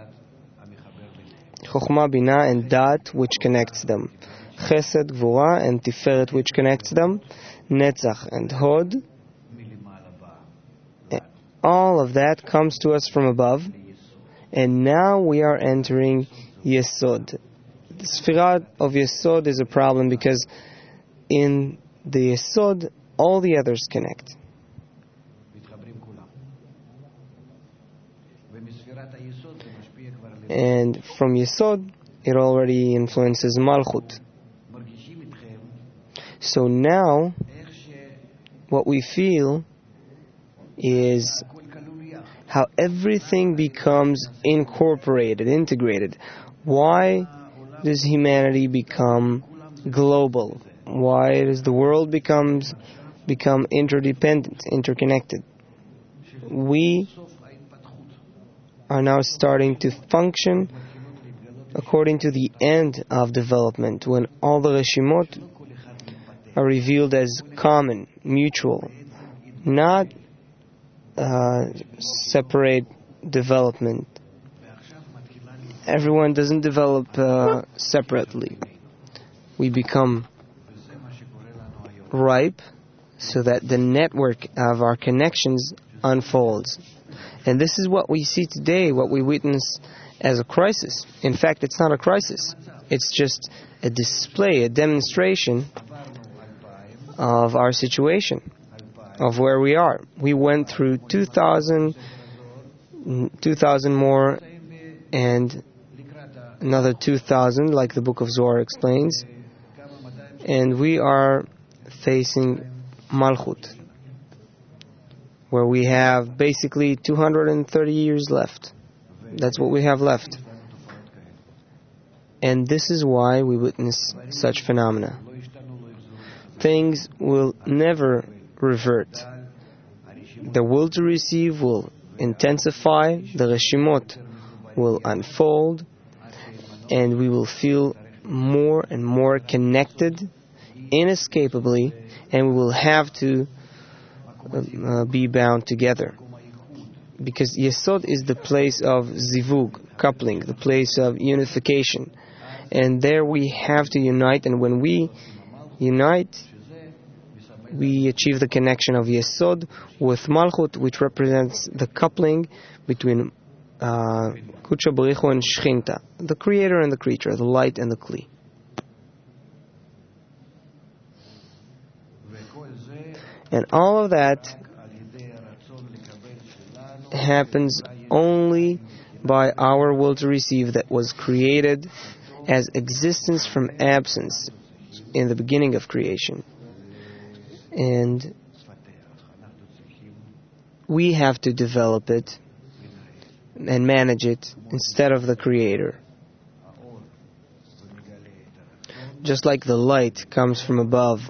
Chokhmah, Bina, and Da'at, which connects them. Chesed, Gvura, and Tiferet, which connects them. Netzach and Hod. All of that comes to us from above. And now we are entering Yesod. The Sfirat of Yesod is a problem because in the Yesod, all the others connect. And from Yesod, it already influences Malchut. So now, what we feel is how everything becomes incorporated, integrated. Why does humanity become global? Why does the world becomes become interdependent, interconnected? We are now starting to function according to the end of development, when all the reshimot are revealed as common, mutual, not uh, separate development. Everyone doesn't develop uh, separately. We become ripe so that the network of our connections unfolds. And this is what we see today, what we witness as a crisis. In fact, it's not a crisis. It's just a display, a demonstration of our situation, of where we are. We went through two thousand, two thousand more, and another two thousand, like the Book of Zohar explains. And we are facing Malchut, where we have basically two hundred thirty years left. That's what we have left. And this is why we witness such phenomena. Things will never revert. The will to receive will intensify, the Reshimot will unfold, and we will feel more and more connected, inescapably, and we will have to uh, be bound together. Because Yesod is the place of zivug, coupling, the place of unification. And there we have to unite, and when we unite, we achieve the connection of Yesod with Malchut, which represents the coupling between uh, Kudsha Barichu and Shechinta, the creator and the creature, the light and the Kli. And all of that happens only by our will to receive, that was created as existence from absence in the beginning of creation. And we have to develop it and manage it instead of the creator. Just like the light comes from above,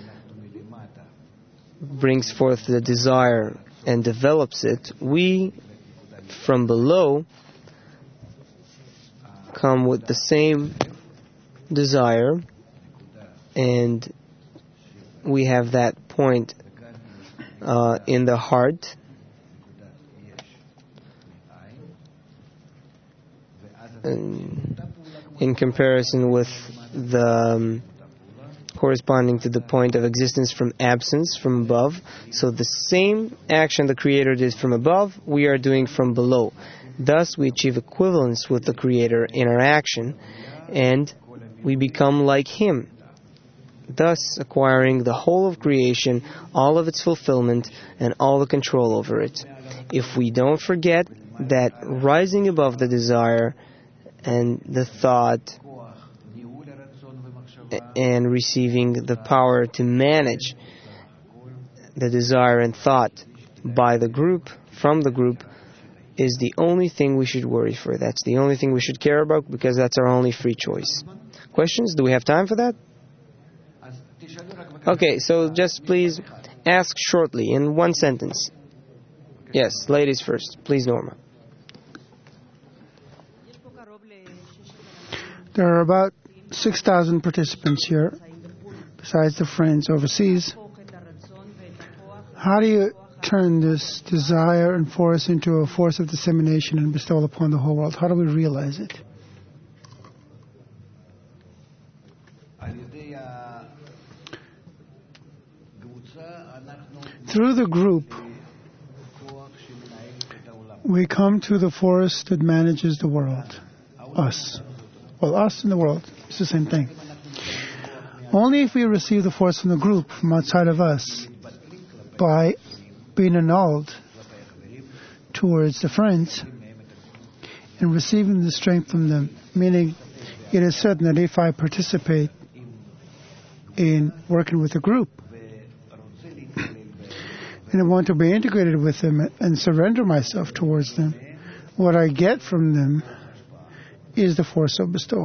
brings forth the desire and develops it, we from below come with the same desire, and we have that point uh, in the heart, and in comparison with the um, corresponding to the point of existence from absence, from above. So the same action the Creator did from above, we are doing from below. Thus we achieve equivalence with the Creator in our action, and we become like Him, thus acquiring the whole of creation, all of its fulfillment, and all the control over it. If we don't forget that rising above the desire and the thought and receiving the power to manage the desire and thought by the group, from the group, is the only thing we should worry for. That's the only thing we should care about, because that's our only free choice. Questions? Do we have time for that? Okay, so just please ask shortly in one sentence. Yes, ladies first. Please, Norma. There are about six thousand participants here, besides the friends overseas. How do you turn this desire and force into a force of dissemination and bestowal upon the whole world? How do we realize it? Through the group, we come to the force that manages the world. Us. Well, us and the world. It's the same thing. Only if we receive the force from the group, from outside of us, by being annulled towards the friends, and receiving the strength from them, meaning it is certain that if I participate in working with a group, and I want to be integrated with them and surrender myself towards them, what I get from them is the force of bestowal.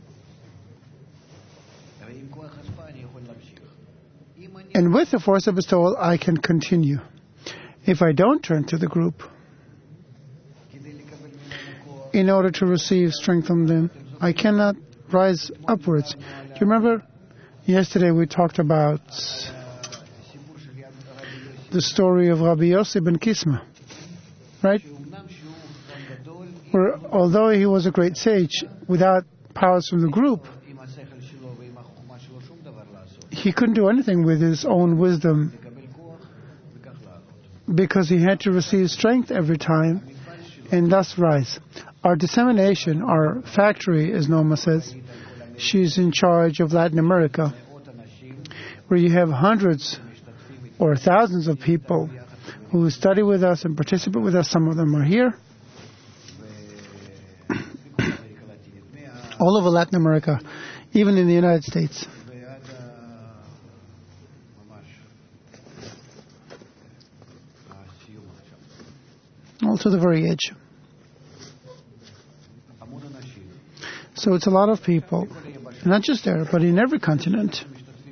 And with the force of bestowal, I can continue. If I don't turn to the group, in order to receive strength from them, I cannot rise upwards. Do you remember yesterday we talked about the story of Rabbi Yossi ben Kisma, right? Where although he was a great sage, without powers from the group, he couldn't do anything with his own wisdom, because he had to receive strength every time and thus rise. Our dissemination, our factory, as Norma says, she's in charge of Latin America, where you have hundreds or thousands of people who study with us and participate with us. Some of them are here. All over Latin America, even in the United States. All to the very edge. So it's a lot of people, not just there, but in every continent.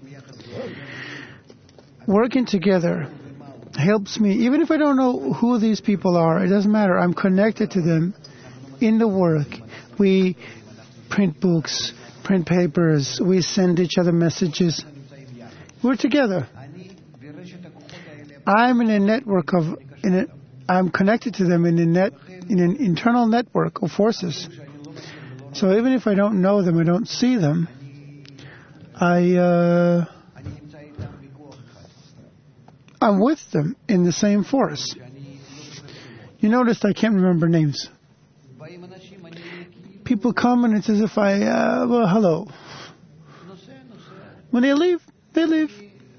Working together helps me, even if I don't know who these people are, it doesn't matter. I'm connected to them in the work. We print books, print papers, we send each other messages. We're together. I'm in a network of, in a, I'm connected to them in a net, in an internal network of forces. So even if I don't know them, I don't see them, I, uh, I'm with them in the same force. You noticed I can't remember names. People come and it's as if I, uh, well, hello. When they leave, they leave.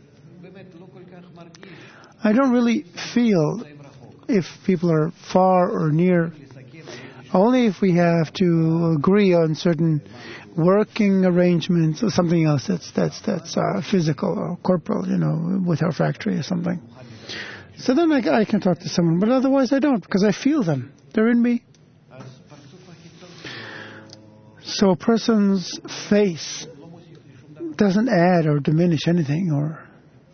I don't really feel if people are far or near. Only if we have to agree on certain working arrangements or something else that's that's that's uh, physical or corporal, you know, with our factory or something. So then I, I can talk to someone, but otherwise I don't, because I feel them. They're in me. So a person's face doesn't add or diminish anything, or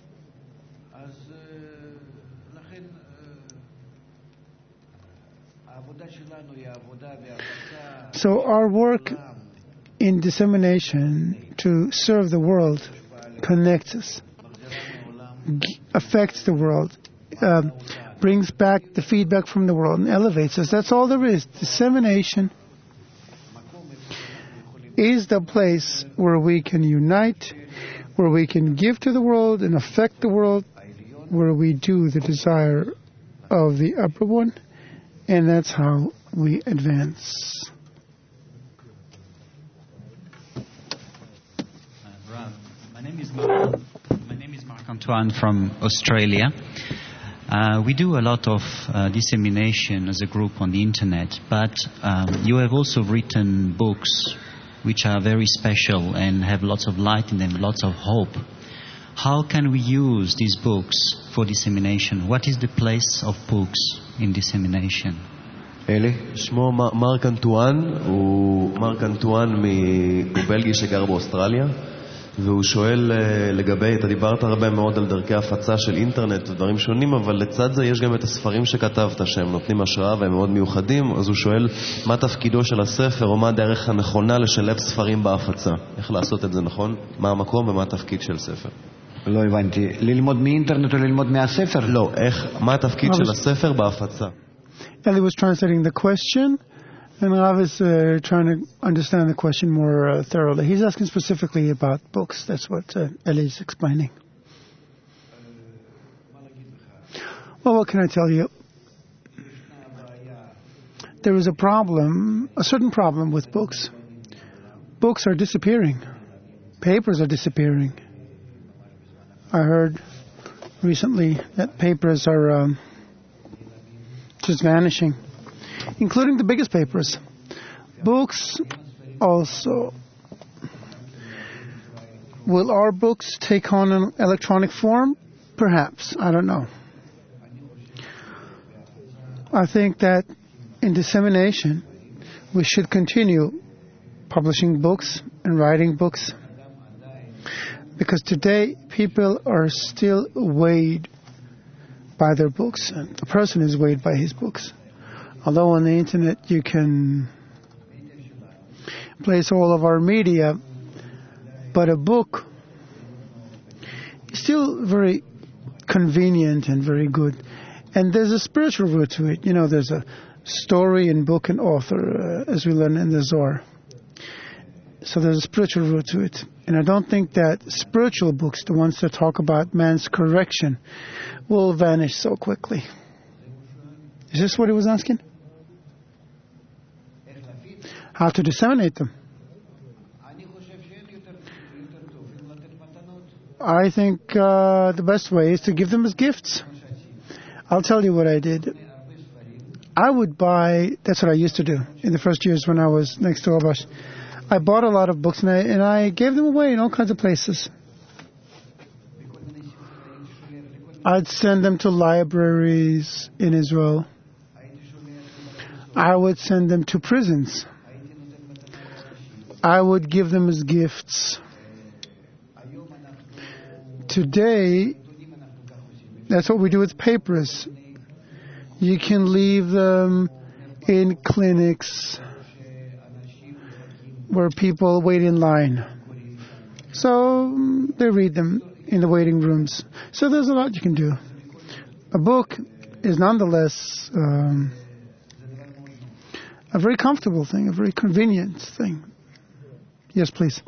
so our work in dissemination to serve the world connects us, g- affects the world, um, brings back the feedback from the world and elevates us. That's all there is. Dissemination is the place where we can unite, where we can give to the world and affect the world, where we do the desire of the upper one, and that's how we advance. My name is Marc. My name is Marc Antoine from Australia. Uh, we do a lot of uh, dissemination as a group on the internet, but um, you have also written books which are very special and have lots of light in them, lots of hope. How can we use these books for dissemination? What is the place of books in dissemination? אלי? שמו מרק אנטואן, הוא מרק אנטואן הוא בלגי שגר באוסטרליה, והוא שואל לגבי, אתה דיברת הרבה מאוד על דרכי הפצה של אינטרנט ודברים שונים, אבל לצד זה יש גם את הספרים שכתבת שהם נותנים השראה והם מאוד מיוחדים, אז הוא שואל מה תפקידו של הספר או מה הדרך הנכונה לשלב ספרים בהפצה, איך לעשות את זה נכון, מה המקום ומה התפקיד של ספר. לא הבנתי, ללמוד מאינטרנט או ללמוד מהספר? לא, איך, מה התפקיד של הספר בהפצה? Eli was translating the question, and Rav is uh, trying to understand the question more uh, thoroughly. He's asking specifically about books. That's what uh, Eli is explaining. Well, what can I tell you? There is a problem, a certain problem with books. Books are disappearing. Papers are disappearing. I heard recently that papers are um, just vanishing, including the biggest papers. Books also. Will our books take on an electronic form? Perhaps. I don't know. I think that in dissemination, we should continue publishing books and writing books, because today people are still weighed by their books. A person is weighed by his books. Although on the internet you can place all of our media, but a book is still very convenient and very good. And there's a spiritual root to it. You know, there's a story and book and author, uh, as we learn in the Zohar. So there's a spiritual root to it. And I don't think that spiritual books, the ones that talk about man's correction, will vanish so quickly. Is this what he was asking? How to disseminate them? I think uh, the best way is to give them as gifts. I'll tell you what I did. I would buy, that's what I used to do in the first years when I was next to Abash. I bought a lot of books and I, and I gave them away in all kinds of places. I'd send them to libraries in Israel. I would send them to prisons. I would give them as gifts. Today, that's what we do with papers. You can leave them in clinics where people wait in line. So they read them in the waiting rooms. So there's a lot you can do. A book is nonetheless um, a very comfortable thing, a very convenient thing. Yes, please.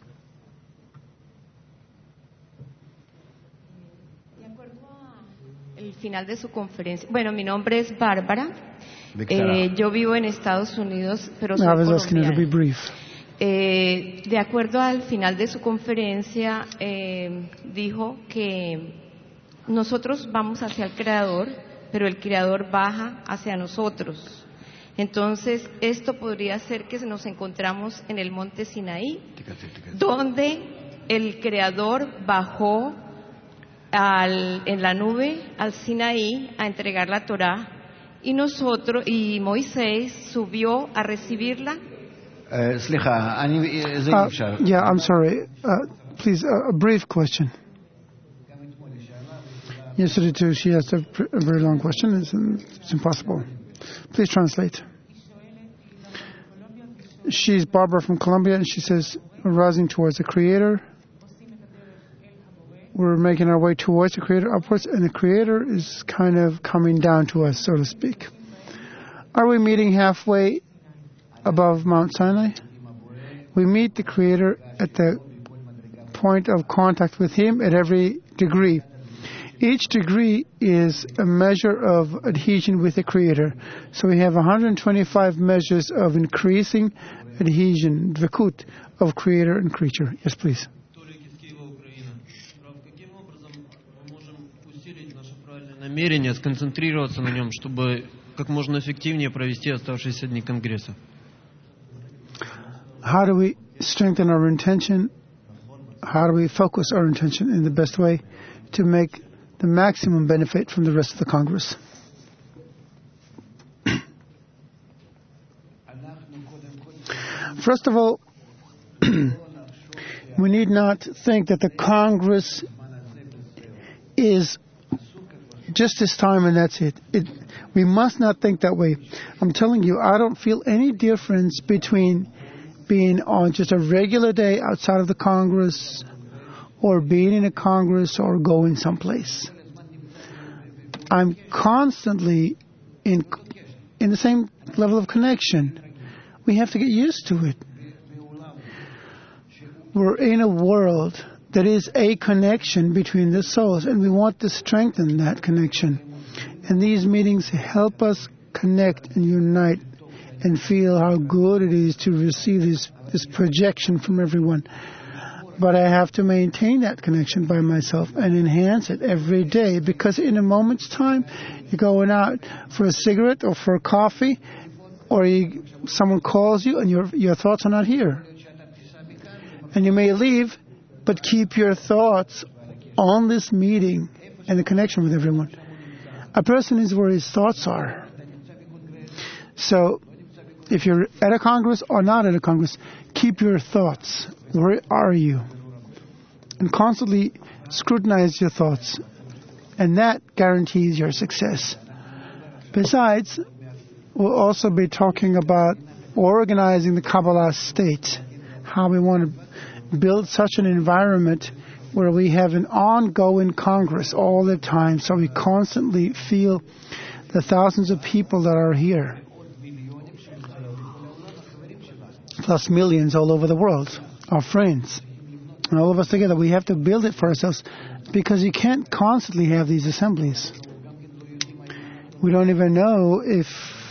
El final de su conferencia. Bueno, mi nombre es Bárbara. Eh, yo vivo en Estados Unidos, pero soy colombiana. Eh, de acuerdo al final de su conferencia, eh, dijo que nosotros vamos hacia el Creador, pero el Creador baja hacia nosotros. Entonces, esto podría ser que nos encontramos en el monte Sinaí, donde el Creador bajó al, en la nube al Sinaí a entregar la Torá, y nosotros y Moisés subió a recibirla. Uh, סליחה, אני, זה אי אפשר. Yeah, I'm sorry. Uh, please, uh, a brief question. Yesterday too, she asked a, a very long question. It's, it's impossible. Please translate. She's Barbara from Colombia, and she says, we're rising towards the Creator. We're making our way towards the Creator upwards, and the Creator is kind of coming down to us, so to speak. Are we meeting halfway above Mount Sinai? We meet the Creator at the point of contact with Him at every degree. Each degree is a measure of adhesion with the Creator. So we have one hundred twenty-five measures of increasing adhesion, dvekut, of Creator and creature. Yes, please. Намерение сконцентрироваться на нем, чтобы как можно эффективнее провести оставшиеся дни Конгресса. How do we strengthen our intention? How do we focus our intention in the best way to make the maximum benefit from the rest of the Congress? First of all, we need not think that the Congress is just this time and that's it. it. We must not think that way. I'm telling you, I don't feel any difference between being on just a regular day outside of the Congress or being in a Congress or going someplace. I'm constantly in in the same level of connection. We have to get used to it. We're in a world that is a connection between the souls, and we want to strengthen that connection. And these meetings help us connect and unite and feel how good it is to receive this, this projection from everyone. But I have to maintain that connection by myself and enhance it every day, because in a moment's time, you're going out for a cigarette or for a coffee, or you, someone calls you and your your thoughts are not here. And you may leave, but keep your thoughts on this meeting and the connection with everyone. A person is where his thoughts are. So, if you're at a Congress or not at a Congress, keep your thoughts. Where are you? And constantly scrutinize your thoughts. And that guarantees your success. Besides, we'll also be talking about organizing the Kabbalah state. How we want to build such an environment where we have an ongoing Congress all the time, so we constantly feel the thousands of people that are here, plus millions all over the world, our friends, and all of us together. We have to build it for ourselves, because you can't constantly have these assemblies. We don't even know if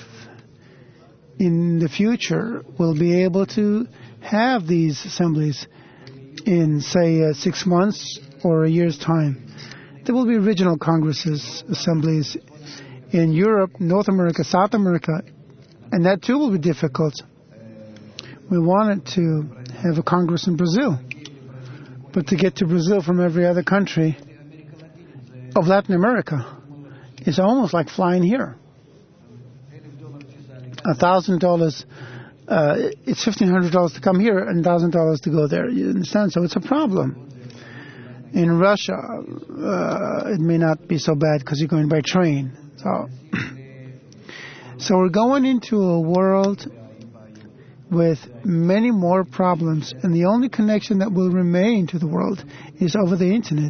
in the future we'll be able to have these assemblies in, say, uh, six months or a year's time. There will be regional congresses, assemblies in Europe, North America, South America, and that too will be difficult. We wanted to have a congress in Brazil, but to get to Brazil from every other country of Latin America is almost like flying here. A thousand dollars uh, it's fifteen hundred dollars to come here and one thousand dollars to go there. You understand? So it's a problem. In Russia, uh, it may not be so bad because you're going by train. So, so we're going into a world with many more problems, and the only connection that will remain to the world is over the internet.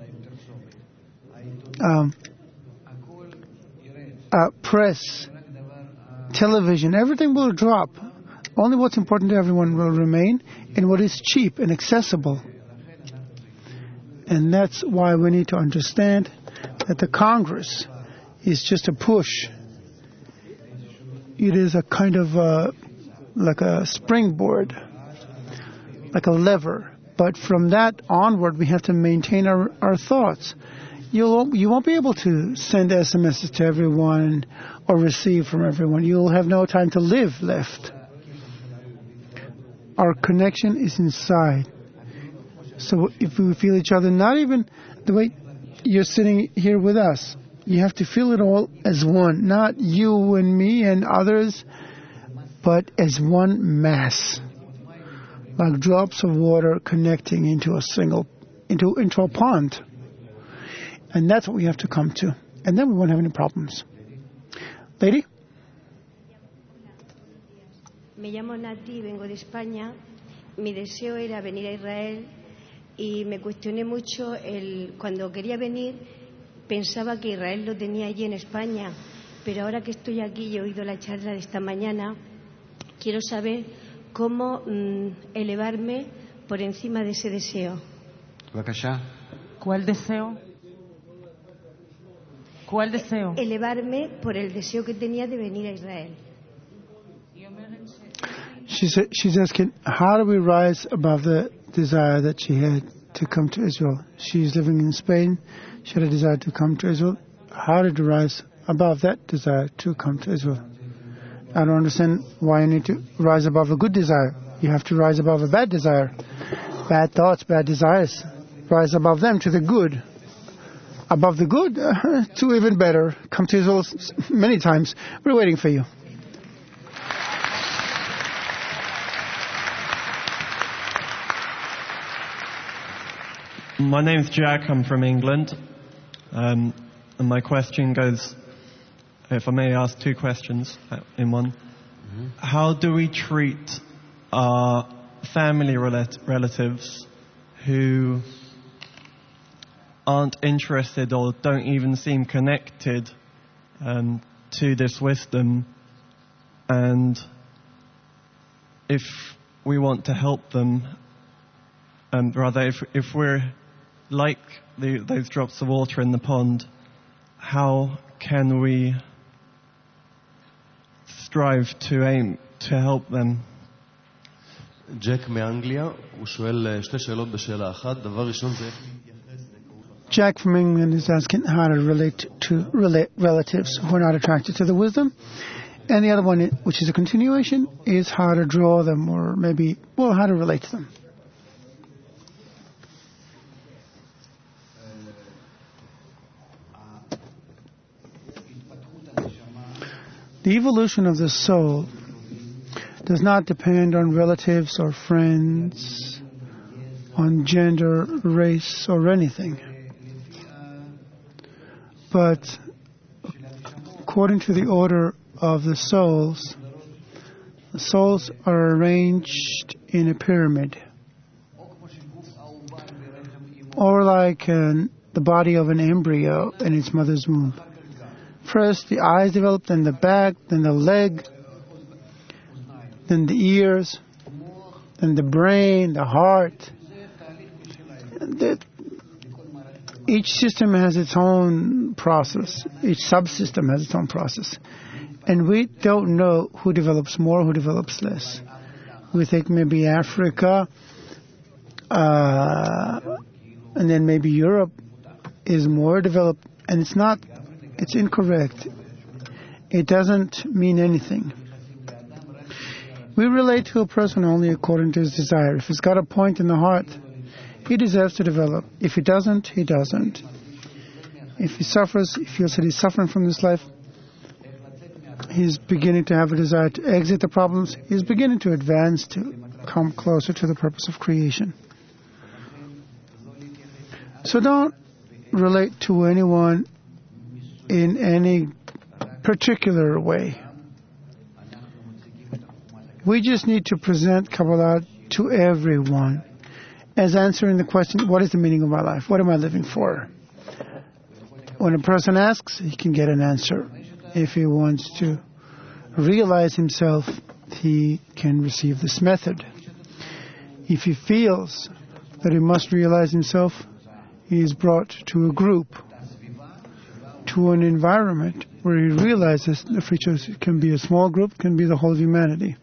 Um, uh, press, television, everything will drop. Only what's important to everyone will remain, and what is cheap and accessible. And that's why we need to understand that the Congress is just a push. It is a kind of a, like a springboard, like a lever. But from that onward, we have to maintain our, our thoughts. You'll, you won't be able to send S M Ses to everyone or receive from everyone. You'll have no time to live left. Our connection is inside. So if we feel each other, not even the way you're sitting here with us, you have to feel it all as one, not you and me and others, but as one mass, like drops of water connecting into a single, into into a pond. And that's what we have to come to. And then we won't have any problems. Lady? Me llamo Nati, vengo de España. Mi deseo era venir a Israel y me cuestioné mucho el, cuando quería venir, pensaba que Israel lo tenía allí en España, pero ahora que estoy aquí y he oído la charla de esta mañana, quiero saber cómo mmm, elevarme por encima de ese deseo. ¿Cuál deseo? ¿Cuál deseo? Elevarme por el deseo que tenía de venir a Israel. She's, she's asking, how do we rise above the desire that she had to come to Israel? She's living in Spain. She had a desire to come to Israel. How did you rise above that desire to come to Israel? I don't understand why you need to rise above a good desire. You have to rise above a bad desire. Bad thoughts, bad desires. Rise above them to the good. Above the good, uh, to even better. Come to Israel many times. We're waiting for you. My name's Jack. I'm from England. Um, and my question goes, if I may ask two questions in one. Mm-hmm. How do we treat our family rel- relatives who aren't interested or don't even seem connected um, to this wisdom? And if we want to help them, and rather if, if we're like the, those drops of water in the pond, how can we strive to aim to help them? ג'ק מאנגליה, הוא שואל שתי שאלות בשאלה אחת. דבר ראשון זה... Jack from England is asking how to relate to relate relatives who are not attracted to the wisdom. And the other one, which is a continuation, is how to draw them, or maybe, well, how to relate to them. The evolution of the soul does not depend on relatives or friends, on gender, race, or anything. But according to the order of the souls, the souls are arranged in a pyramid, or like an, the body of an embryo in its mother's womb. First the eyes develop, then the back, then the leg, then the ears, then the brain, the heart. The, each system has its own process. Each subsystem has its own process. And we don't know who develops more, who develops less. We think maybe Africa, uh, and then maybe Europe is more developed. And it's not, it's incorrect. It doesn't mean anything. We relate to a person only according to his desire. If he's got a point in the heart, he deserves to develop. If he doesn't, he doesn't. If he suffers, he feels that he's suffering from this life, He's beginning to have a desire to exit the problems. He's beginning to advance, to come closer to the purpose of creation. So don't relate to anyone in any particular way. We just need to present Kabbalah to everyone as answering the question, what is the meaning of my life? What am I living for? When a person asks, he can get an answer. If he wants to realize himself, he can receive this method. If he feels that he must realize himself, he is brought to a group, to an environment where he realizes the free choice can be a small group, can be the whole of humanity.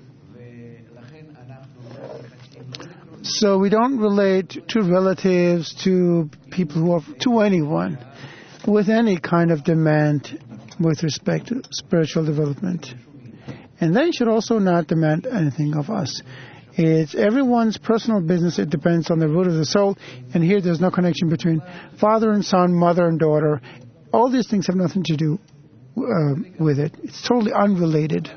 So we don't relate to relatives, to people who are, to anyone, with any kind of demand with respect to spiritual development. And they should also not demand anything of us. It's everyone's personal business. It depends on the root of the soul. And here there's no connection between father and son, mother and daughter. All these things have nothing to do uh, with it. It's totally unrelated.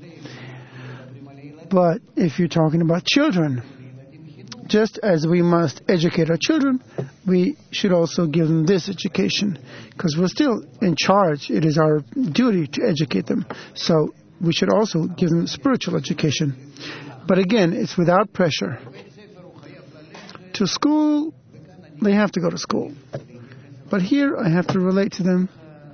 But if you're talking about children, just as we must educate our children, we should also give them this education, because we're still in charge. It is our duty to educate them. So we should also give them spiritual education. But again, it's without pressure. To school, they have to go to school. But here I have to relate to them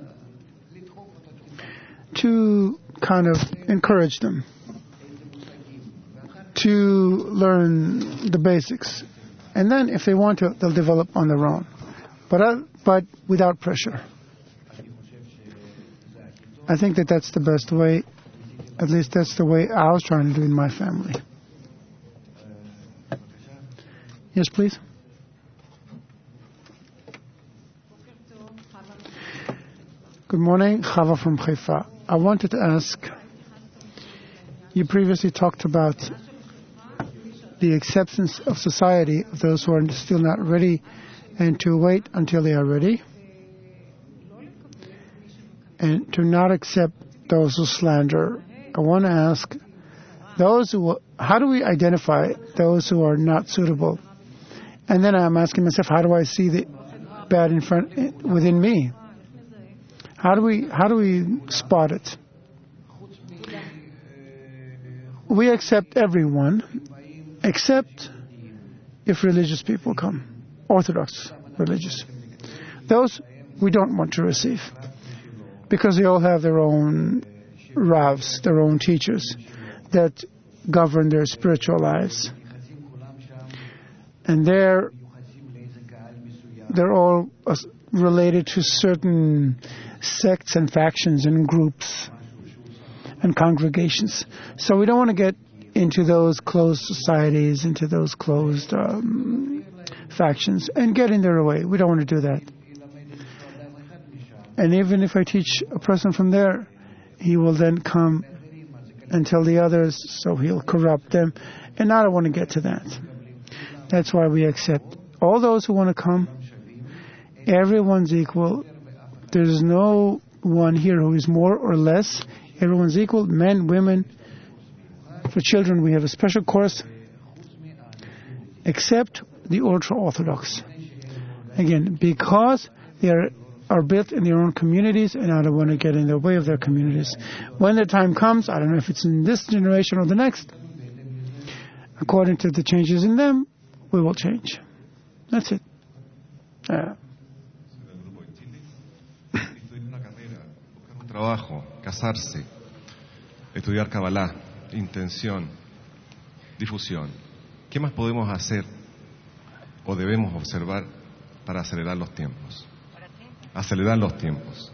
to kind of encourage them to learn the basics. And then if they want to, they'll develop on their own. But uh, but without pressure. I think that that's the best way. At least that's the way I was trying to do in my family. Yes, please. Good morning, Chava from Haifa. I wanted to ask, you previously talked about the acceptance of society of those who are still not ready, and to wait until they are ready, and to not accept those who slander. I want to ask, those who, how do we identify those who are not suitable? And then I'm asking myself, how do I see the bad in front within me? How do we how do we spot it? We accept everyone, except if religious people come, Orthodox religious. Those we don't want to receive, because they all have their own ravs, their own teachers that govern their spiritual lives. And they're, they're all related to certain sects and factions and groups and congregations. So we don't want to get into those closed societies, into those closed um, factions, and get in their way. We don't want to do that. And even if I teach a person from there, he will then come and tell the others, so he'll corrupt them. And I don't want to get to that. That's why we accept all those who want to come. Everyone's equal. There's no one here who is more or less. Everyone's equal, men, women. For children, we have a special course, except the ultra-Orthodox. Again, because they are, are built in their own communities, and I don't want to get in the way of their communities. When the time comes, I don't know if it's in this generation or the next, according to the changes in them, we will change. That's it. Uh, Trabajo, casarse, estudiar Kabbalah, intención, difusión. ¿Qué más podemos hacer o debemos observar para acelerar los tiempos? Acelerar los tiempos.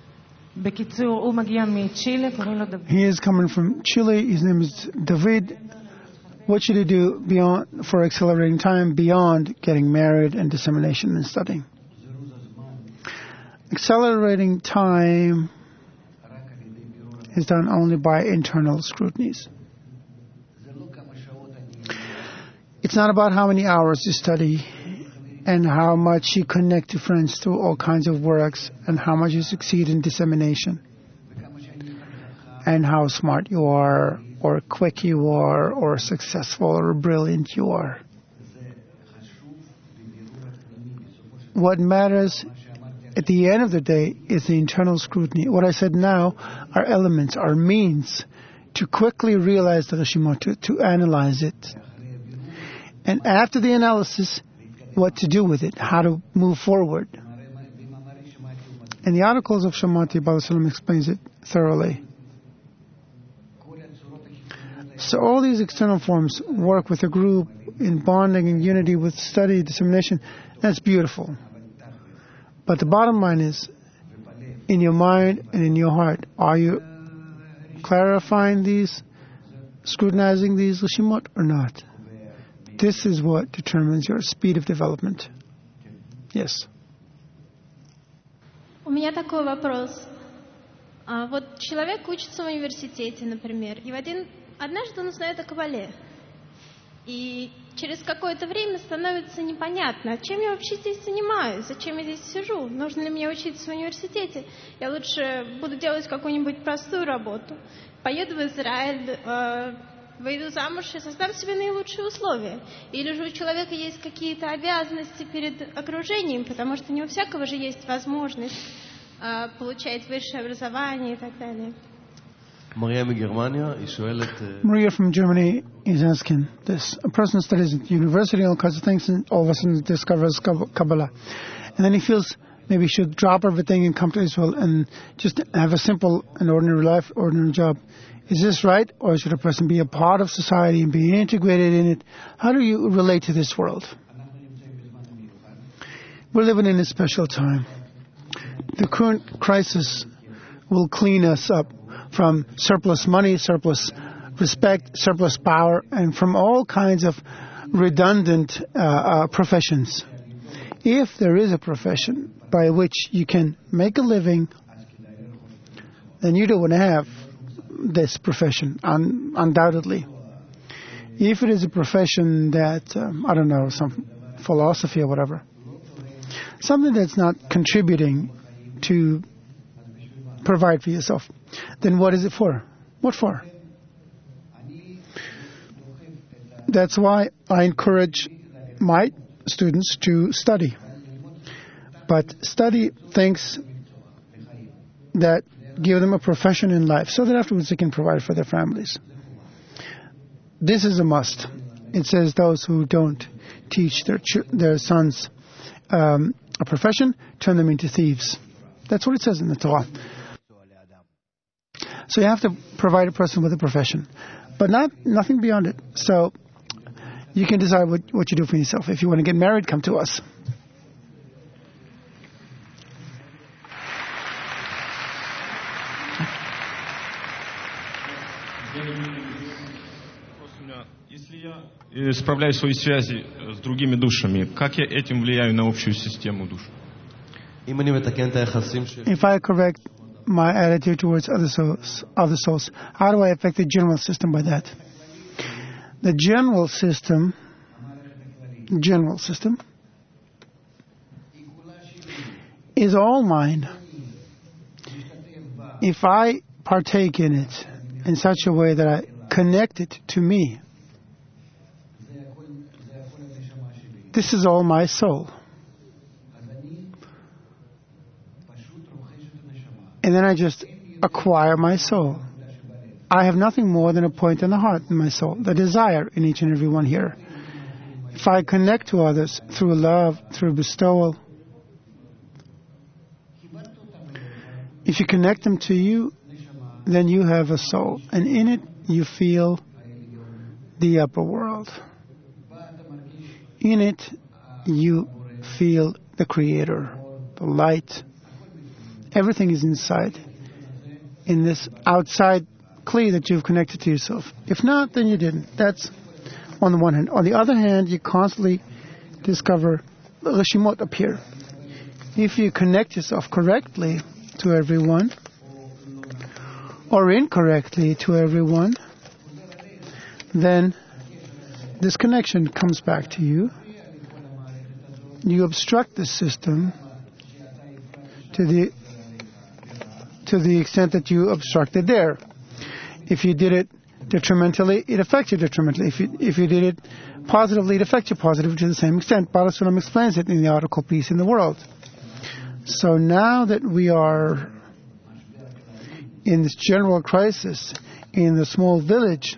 He is coming from Chile. His name is David. What should he do beyond for accelerating time beyond getting married and dissemination and studying? Accelerating time is done only by internal scrutinies. It's not about how many hours you study and how much you connect to friends through all kinds of works and how much you succeed in dissemination. and how smart you are, or quick you are, or successful or brilliant you are. What matters at the end of the day is the internal scrutiny. What I said now are elements, are means to quickly realize the Reshimot, to, to analyze it. And after the analysis, what to do with it, how to move forward. In the articles of Shamati, Baal Salam explains it thoroughly. So all these external forms work with a group in bonding and unity with study, dissemination. That's beautiful. But the bottom line is, in your mind and in your heart, are you clarifying these, scrutinizing these Reshimot or not? This is what determines your speed of development. Yes. У меня такой вопрос. А, вот человек учится в университете, например, и в один, однажды он узнает о Кабале. И через какое-то время становится непонятно, чем я вообще здесь занимаюсь, зачем я здесь сижу, нужно ли мне учиться в университете. Я лучше буду делать какую-нибудь простую работу, поеду в Израиль, э, выйду замуж и создам себе наилучшие условия. Или же у человека есть какие-то обязанности перед окружением, потому что не у всякого же есть возможность э, получать высшее образование и так далее. Maria from Germany is asking this. A person studies at university, all kinds of things, and all of a sudden discovers Kabbalah. And then he feels maybe he should drop everything and come to Israel and just have a simple and ordinary life, ordinary job. Is this right? Or should a person be a part of society and be integrated in it? How do you relate to this world? We're living in a special time. The current crisis will clean us up from surplus money, surplus respect, surplus power, and from all kinds of redundant uh, uh, professions. If there is a profession by which you can make a living, then you don't want to have this profession, un- undoubtedly. If it is a profession that, um, I don't know, some philosophy or whatever, something that's not contributing to provide for yourself, then what is it for? What for? That's why I encourage my students to study. But study things that give them a profession in life so that afterwards they can provide for their families. This is a must. It says those who don't teach their ch- their sons um, a profession turn them into thieves. That's what it says in the Torah. So you have to provide a person with a profession, but not nothing beyond it. So you can decide what, what you do for yourself. If you want to get married, come to us. Если я исправляю свои связи с другими душами, как я этим влияю на общую систему душ? If I correct my attitude towards other souls, other souls, how do I affect the general system by that? The general system, general system, is all mine. If I partake in it in such a way that I connect it to me, this is all my soul. And then I just acquire my soul. I have nothing more than a point in the heart in my soul, the desire in each and every one here. If I connect to others through love, through bestowal, if you connect them to you, then you have a soul. And in it, you feel the upper world. In it, you feel the Creator, the light. Everything is inside, in this outside clay that you've connected to yourself. If not, then you didn't. That's on the one hand. On the other hand, you constantly discover the Reshimot appear. If you connect yourself correctly to everyone, or incorrectly to everyone, then this connection comes back to you. You obstruct the system to the to the extent that you obstruct it there. If you did it detrimentally, it affects you detrimentally. If you, if you did it positively, it affects you positively to the same extent. Balasunam explains it in the article Peace in the World. So now that we are in this general crisis in the small village,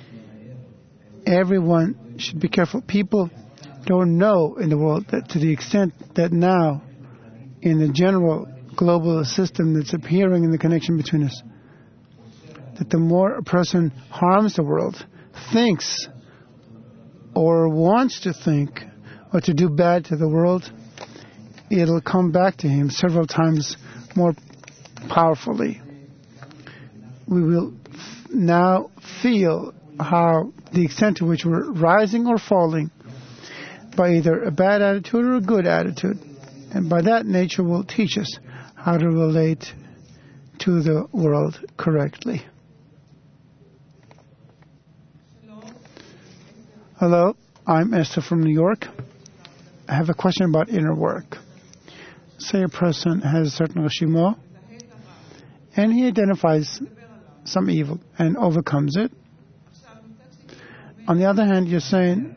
everyone should be careful. People don't know in the world that to the extent that now in the general global system that's appearing in the connection between us, that the more a person harms the world, thinks or wants to think or to do bad to the world, it'll come back to him several times more powerfully. We will f- now feel how the extent to which we're rising or falling by either a bad attitude or a good attitude. And by that, nature will teach us how to relate to the world correctly. Hello, I'm Esther from New York. I have a question about inner work. Say a person has a certain Rishimo, and he identifies some evil and overcomes it. On the other hand, you're saying,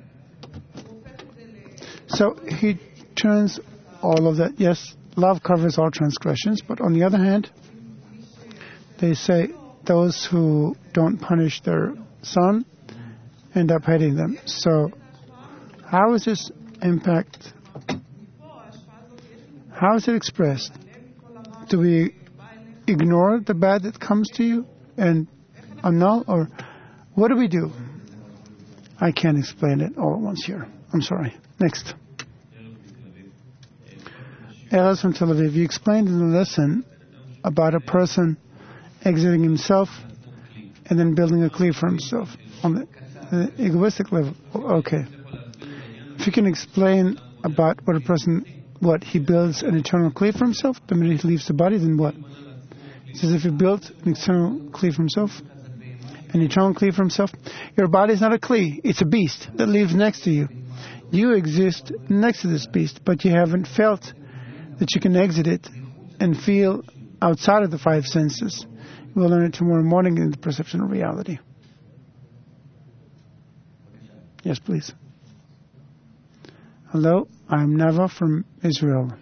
so he turns all of that. Yes, love covers all transgressions, but on the other hand, they say those who don't punish their son end up hating them. So how is this impact? How is it expressed? Do we ignore the bad that comes to you and annul, or what do we do? I can't explain it all at once here. I'm sorry. Next. Elas from Tel Aviv, you explained in the lesson about a person exiting himself and then building a cleave for himself on the, the egoistic level. Okay. If you can explain about what a person, what, he builds an eternal cleave for himself, the minute he leaves the body, then what? He says if he built an external cleave for himself, an eternal cleave for himself, your body is not a cleave, it's a beast that lives next to you. You exist next to this beast, but you haven't felt that you can exit it and feel outside of the five senses. We'll learn it tomorrow morning in the perception of reality. Yes, please. Hello, I'm Nava from Israel.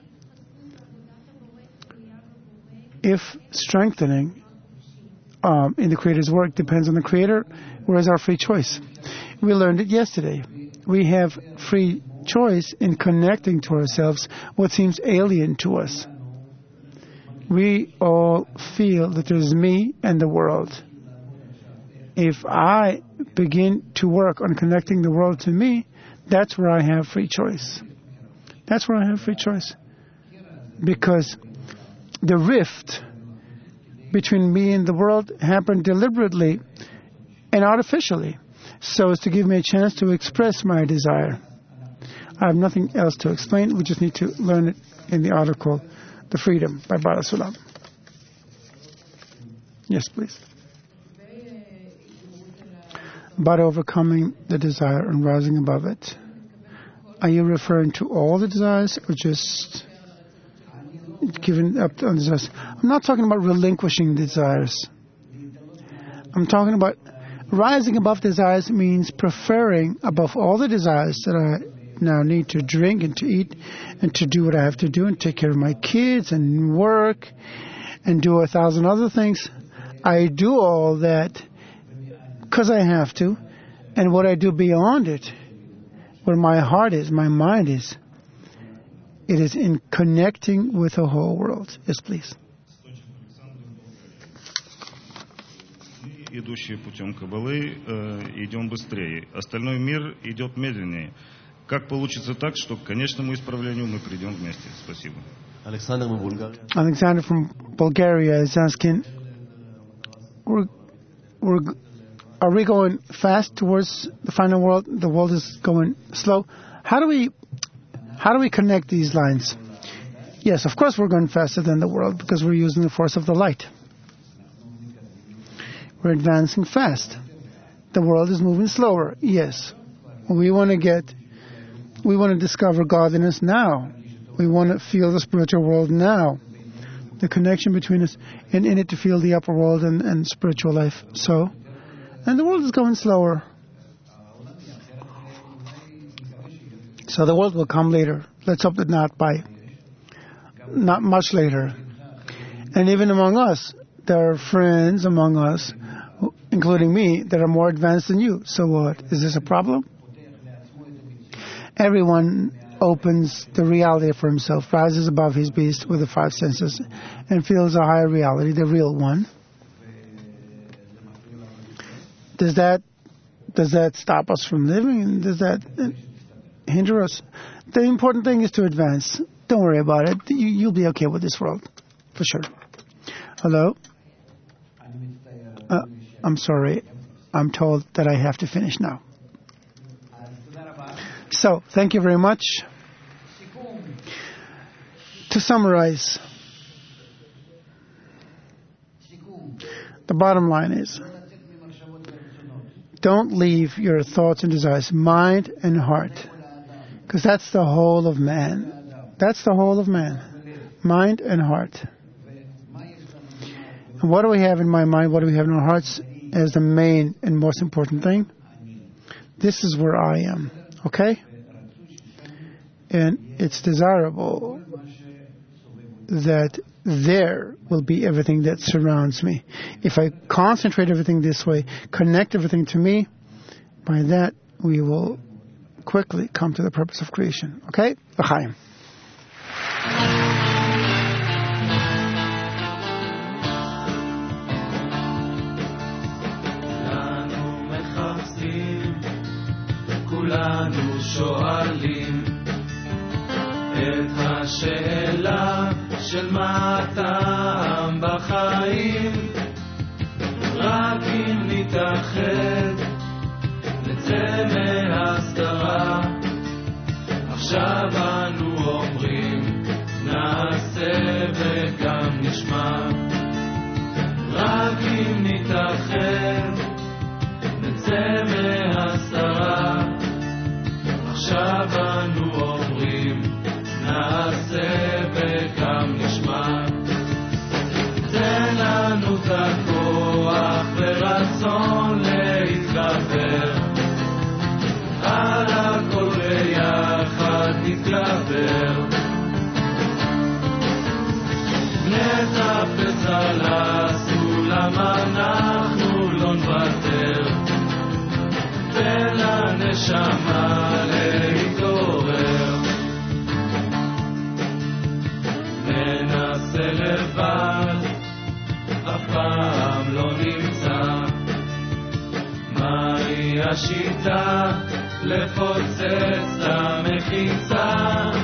If strengthening um, in the Creator's work depends on the Creator, where is our free choice? We learned it yesterday. We have free choice in connecting to ourselves what seems alien to us. We all feel that there's me and the world. If I begin to work on connecting the world to me, that's where I have free choice. That's where I have free choice. Because the rift between me and the world happened deliberately and artificially, so as to give me a chance to express my desire. I have nothing else to explain. We just need to learn it in the article, The Freedom by Barasulam. Yes, please. About overcoming the desire and rising above it. Are you referring to all the desires or just giving up on desires? I'm not talking about relinquishing desires. I'm talking about rising above desires means preferring above all the desires that I now need to drink and to eat and to do what I have to do and take care of my kids and work and do a thousand other things. I do all that because I have to, and what I do beyond it, where my heart is, my mind is, it is in connecting with the whole world. Yes, please. Идущие путем Каббалы, идем быстрее. Остальной мир идет медленнее. Как получится так, что к конечному исправлению мы придем вместе? Спасибо. Alexander from Bulgaria. Alexander from Bulgaria is asking, we're, we're, are we going fast towards the final world? The world is going slow. How do we, how do we connect these lines? Yes, of course we're going faster than the world because we're using the force of the light. We're advancing fast. The world is moving slower. Yes. We want to get, we want to discover godliness now. We want to feel the spiritual world now. The connection between us, and in it to feel the upper world and, and spiritual life. So, And the world is going slower. So the world will come later. Let's hope that not by, not much later. And even among us, there are friends among us, including me, that are more advanced than you. So what? Is this a problem? Everyone opens the reality for himself, rises above his beast with the five senses, and feels a higher reality, the real one. Does that does that stop us from living? Does that hinder us? The important thing is to advance. Don't worry about it. You, you'll be okay with this world, for sure. Hello? Uh, I'm sorry. I'm told that I have to finish now. So, thank you very much. To summarize, the bottom line is, don't leave your thoughts and desires, mind and heart, because that's the whole of man. That's the whole of man, mind and heart. And what do we have in my mind? What do we have in our hearts as the main and most important thing? This is where I am, okay? And it's desirable that there will be everything that surrounds me. If I concentrate everything this way, connect everything to me, by that we will quickly come to the purpose of creation. Okay? L'chaim. כולנו שואלים את השאלה של מה הטעם בחיים, רק אם נתאחד נצא מהסתרה. עכשיו אנו אומרים נעשה וגם נשמע, רק אם נתאחד נצא מהסתרה. עכשיו אנו אומרים נעשה וגם נשמע. תן לנו את הכוח ורצון להתגבר, על הכל ביחד נתגבר. נטפס על הסולם, אנחנו לא נוותר. תן לנשמה להתעורר. ננסה לבד, אף פעם לא נמצא. מהי השיטה לפוצץ את המחיצה?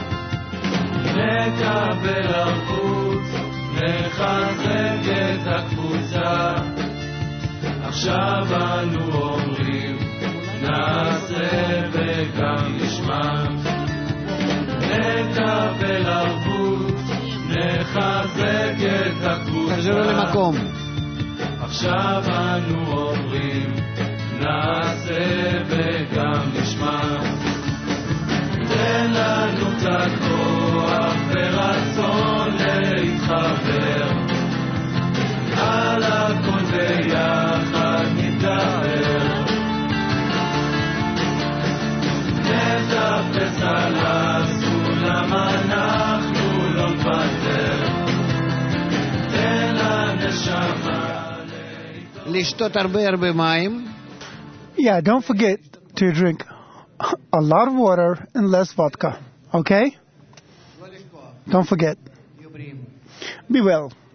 נקבל ערבות, נחזק את הקבוצה. עכשיו אנו אומרים נעשה וגם נשמע. נקבל ערבות, נחזק את הקבוצה. תחזרו למקום. עכשיו אנו אומרים נעשה וגם נשמע. תן לנו את הכוח ורצון להתחבר, על הכל ביחד נתגבר. נטפס על הסולם, אנחנו לא נוותר. תן לנשמה לשתות הרבה הרבה מים. Yeah, don't forget to drink a lot of water and less vodka. Okay? Don't forget. Be well.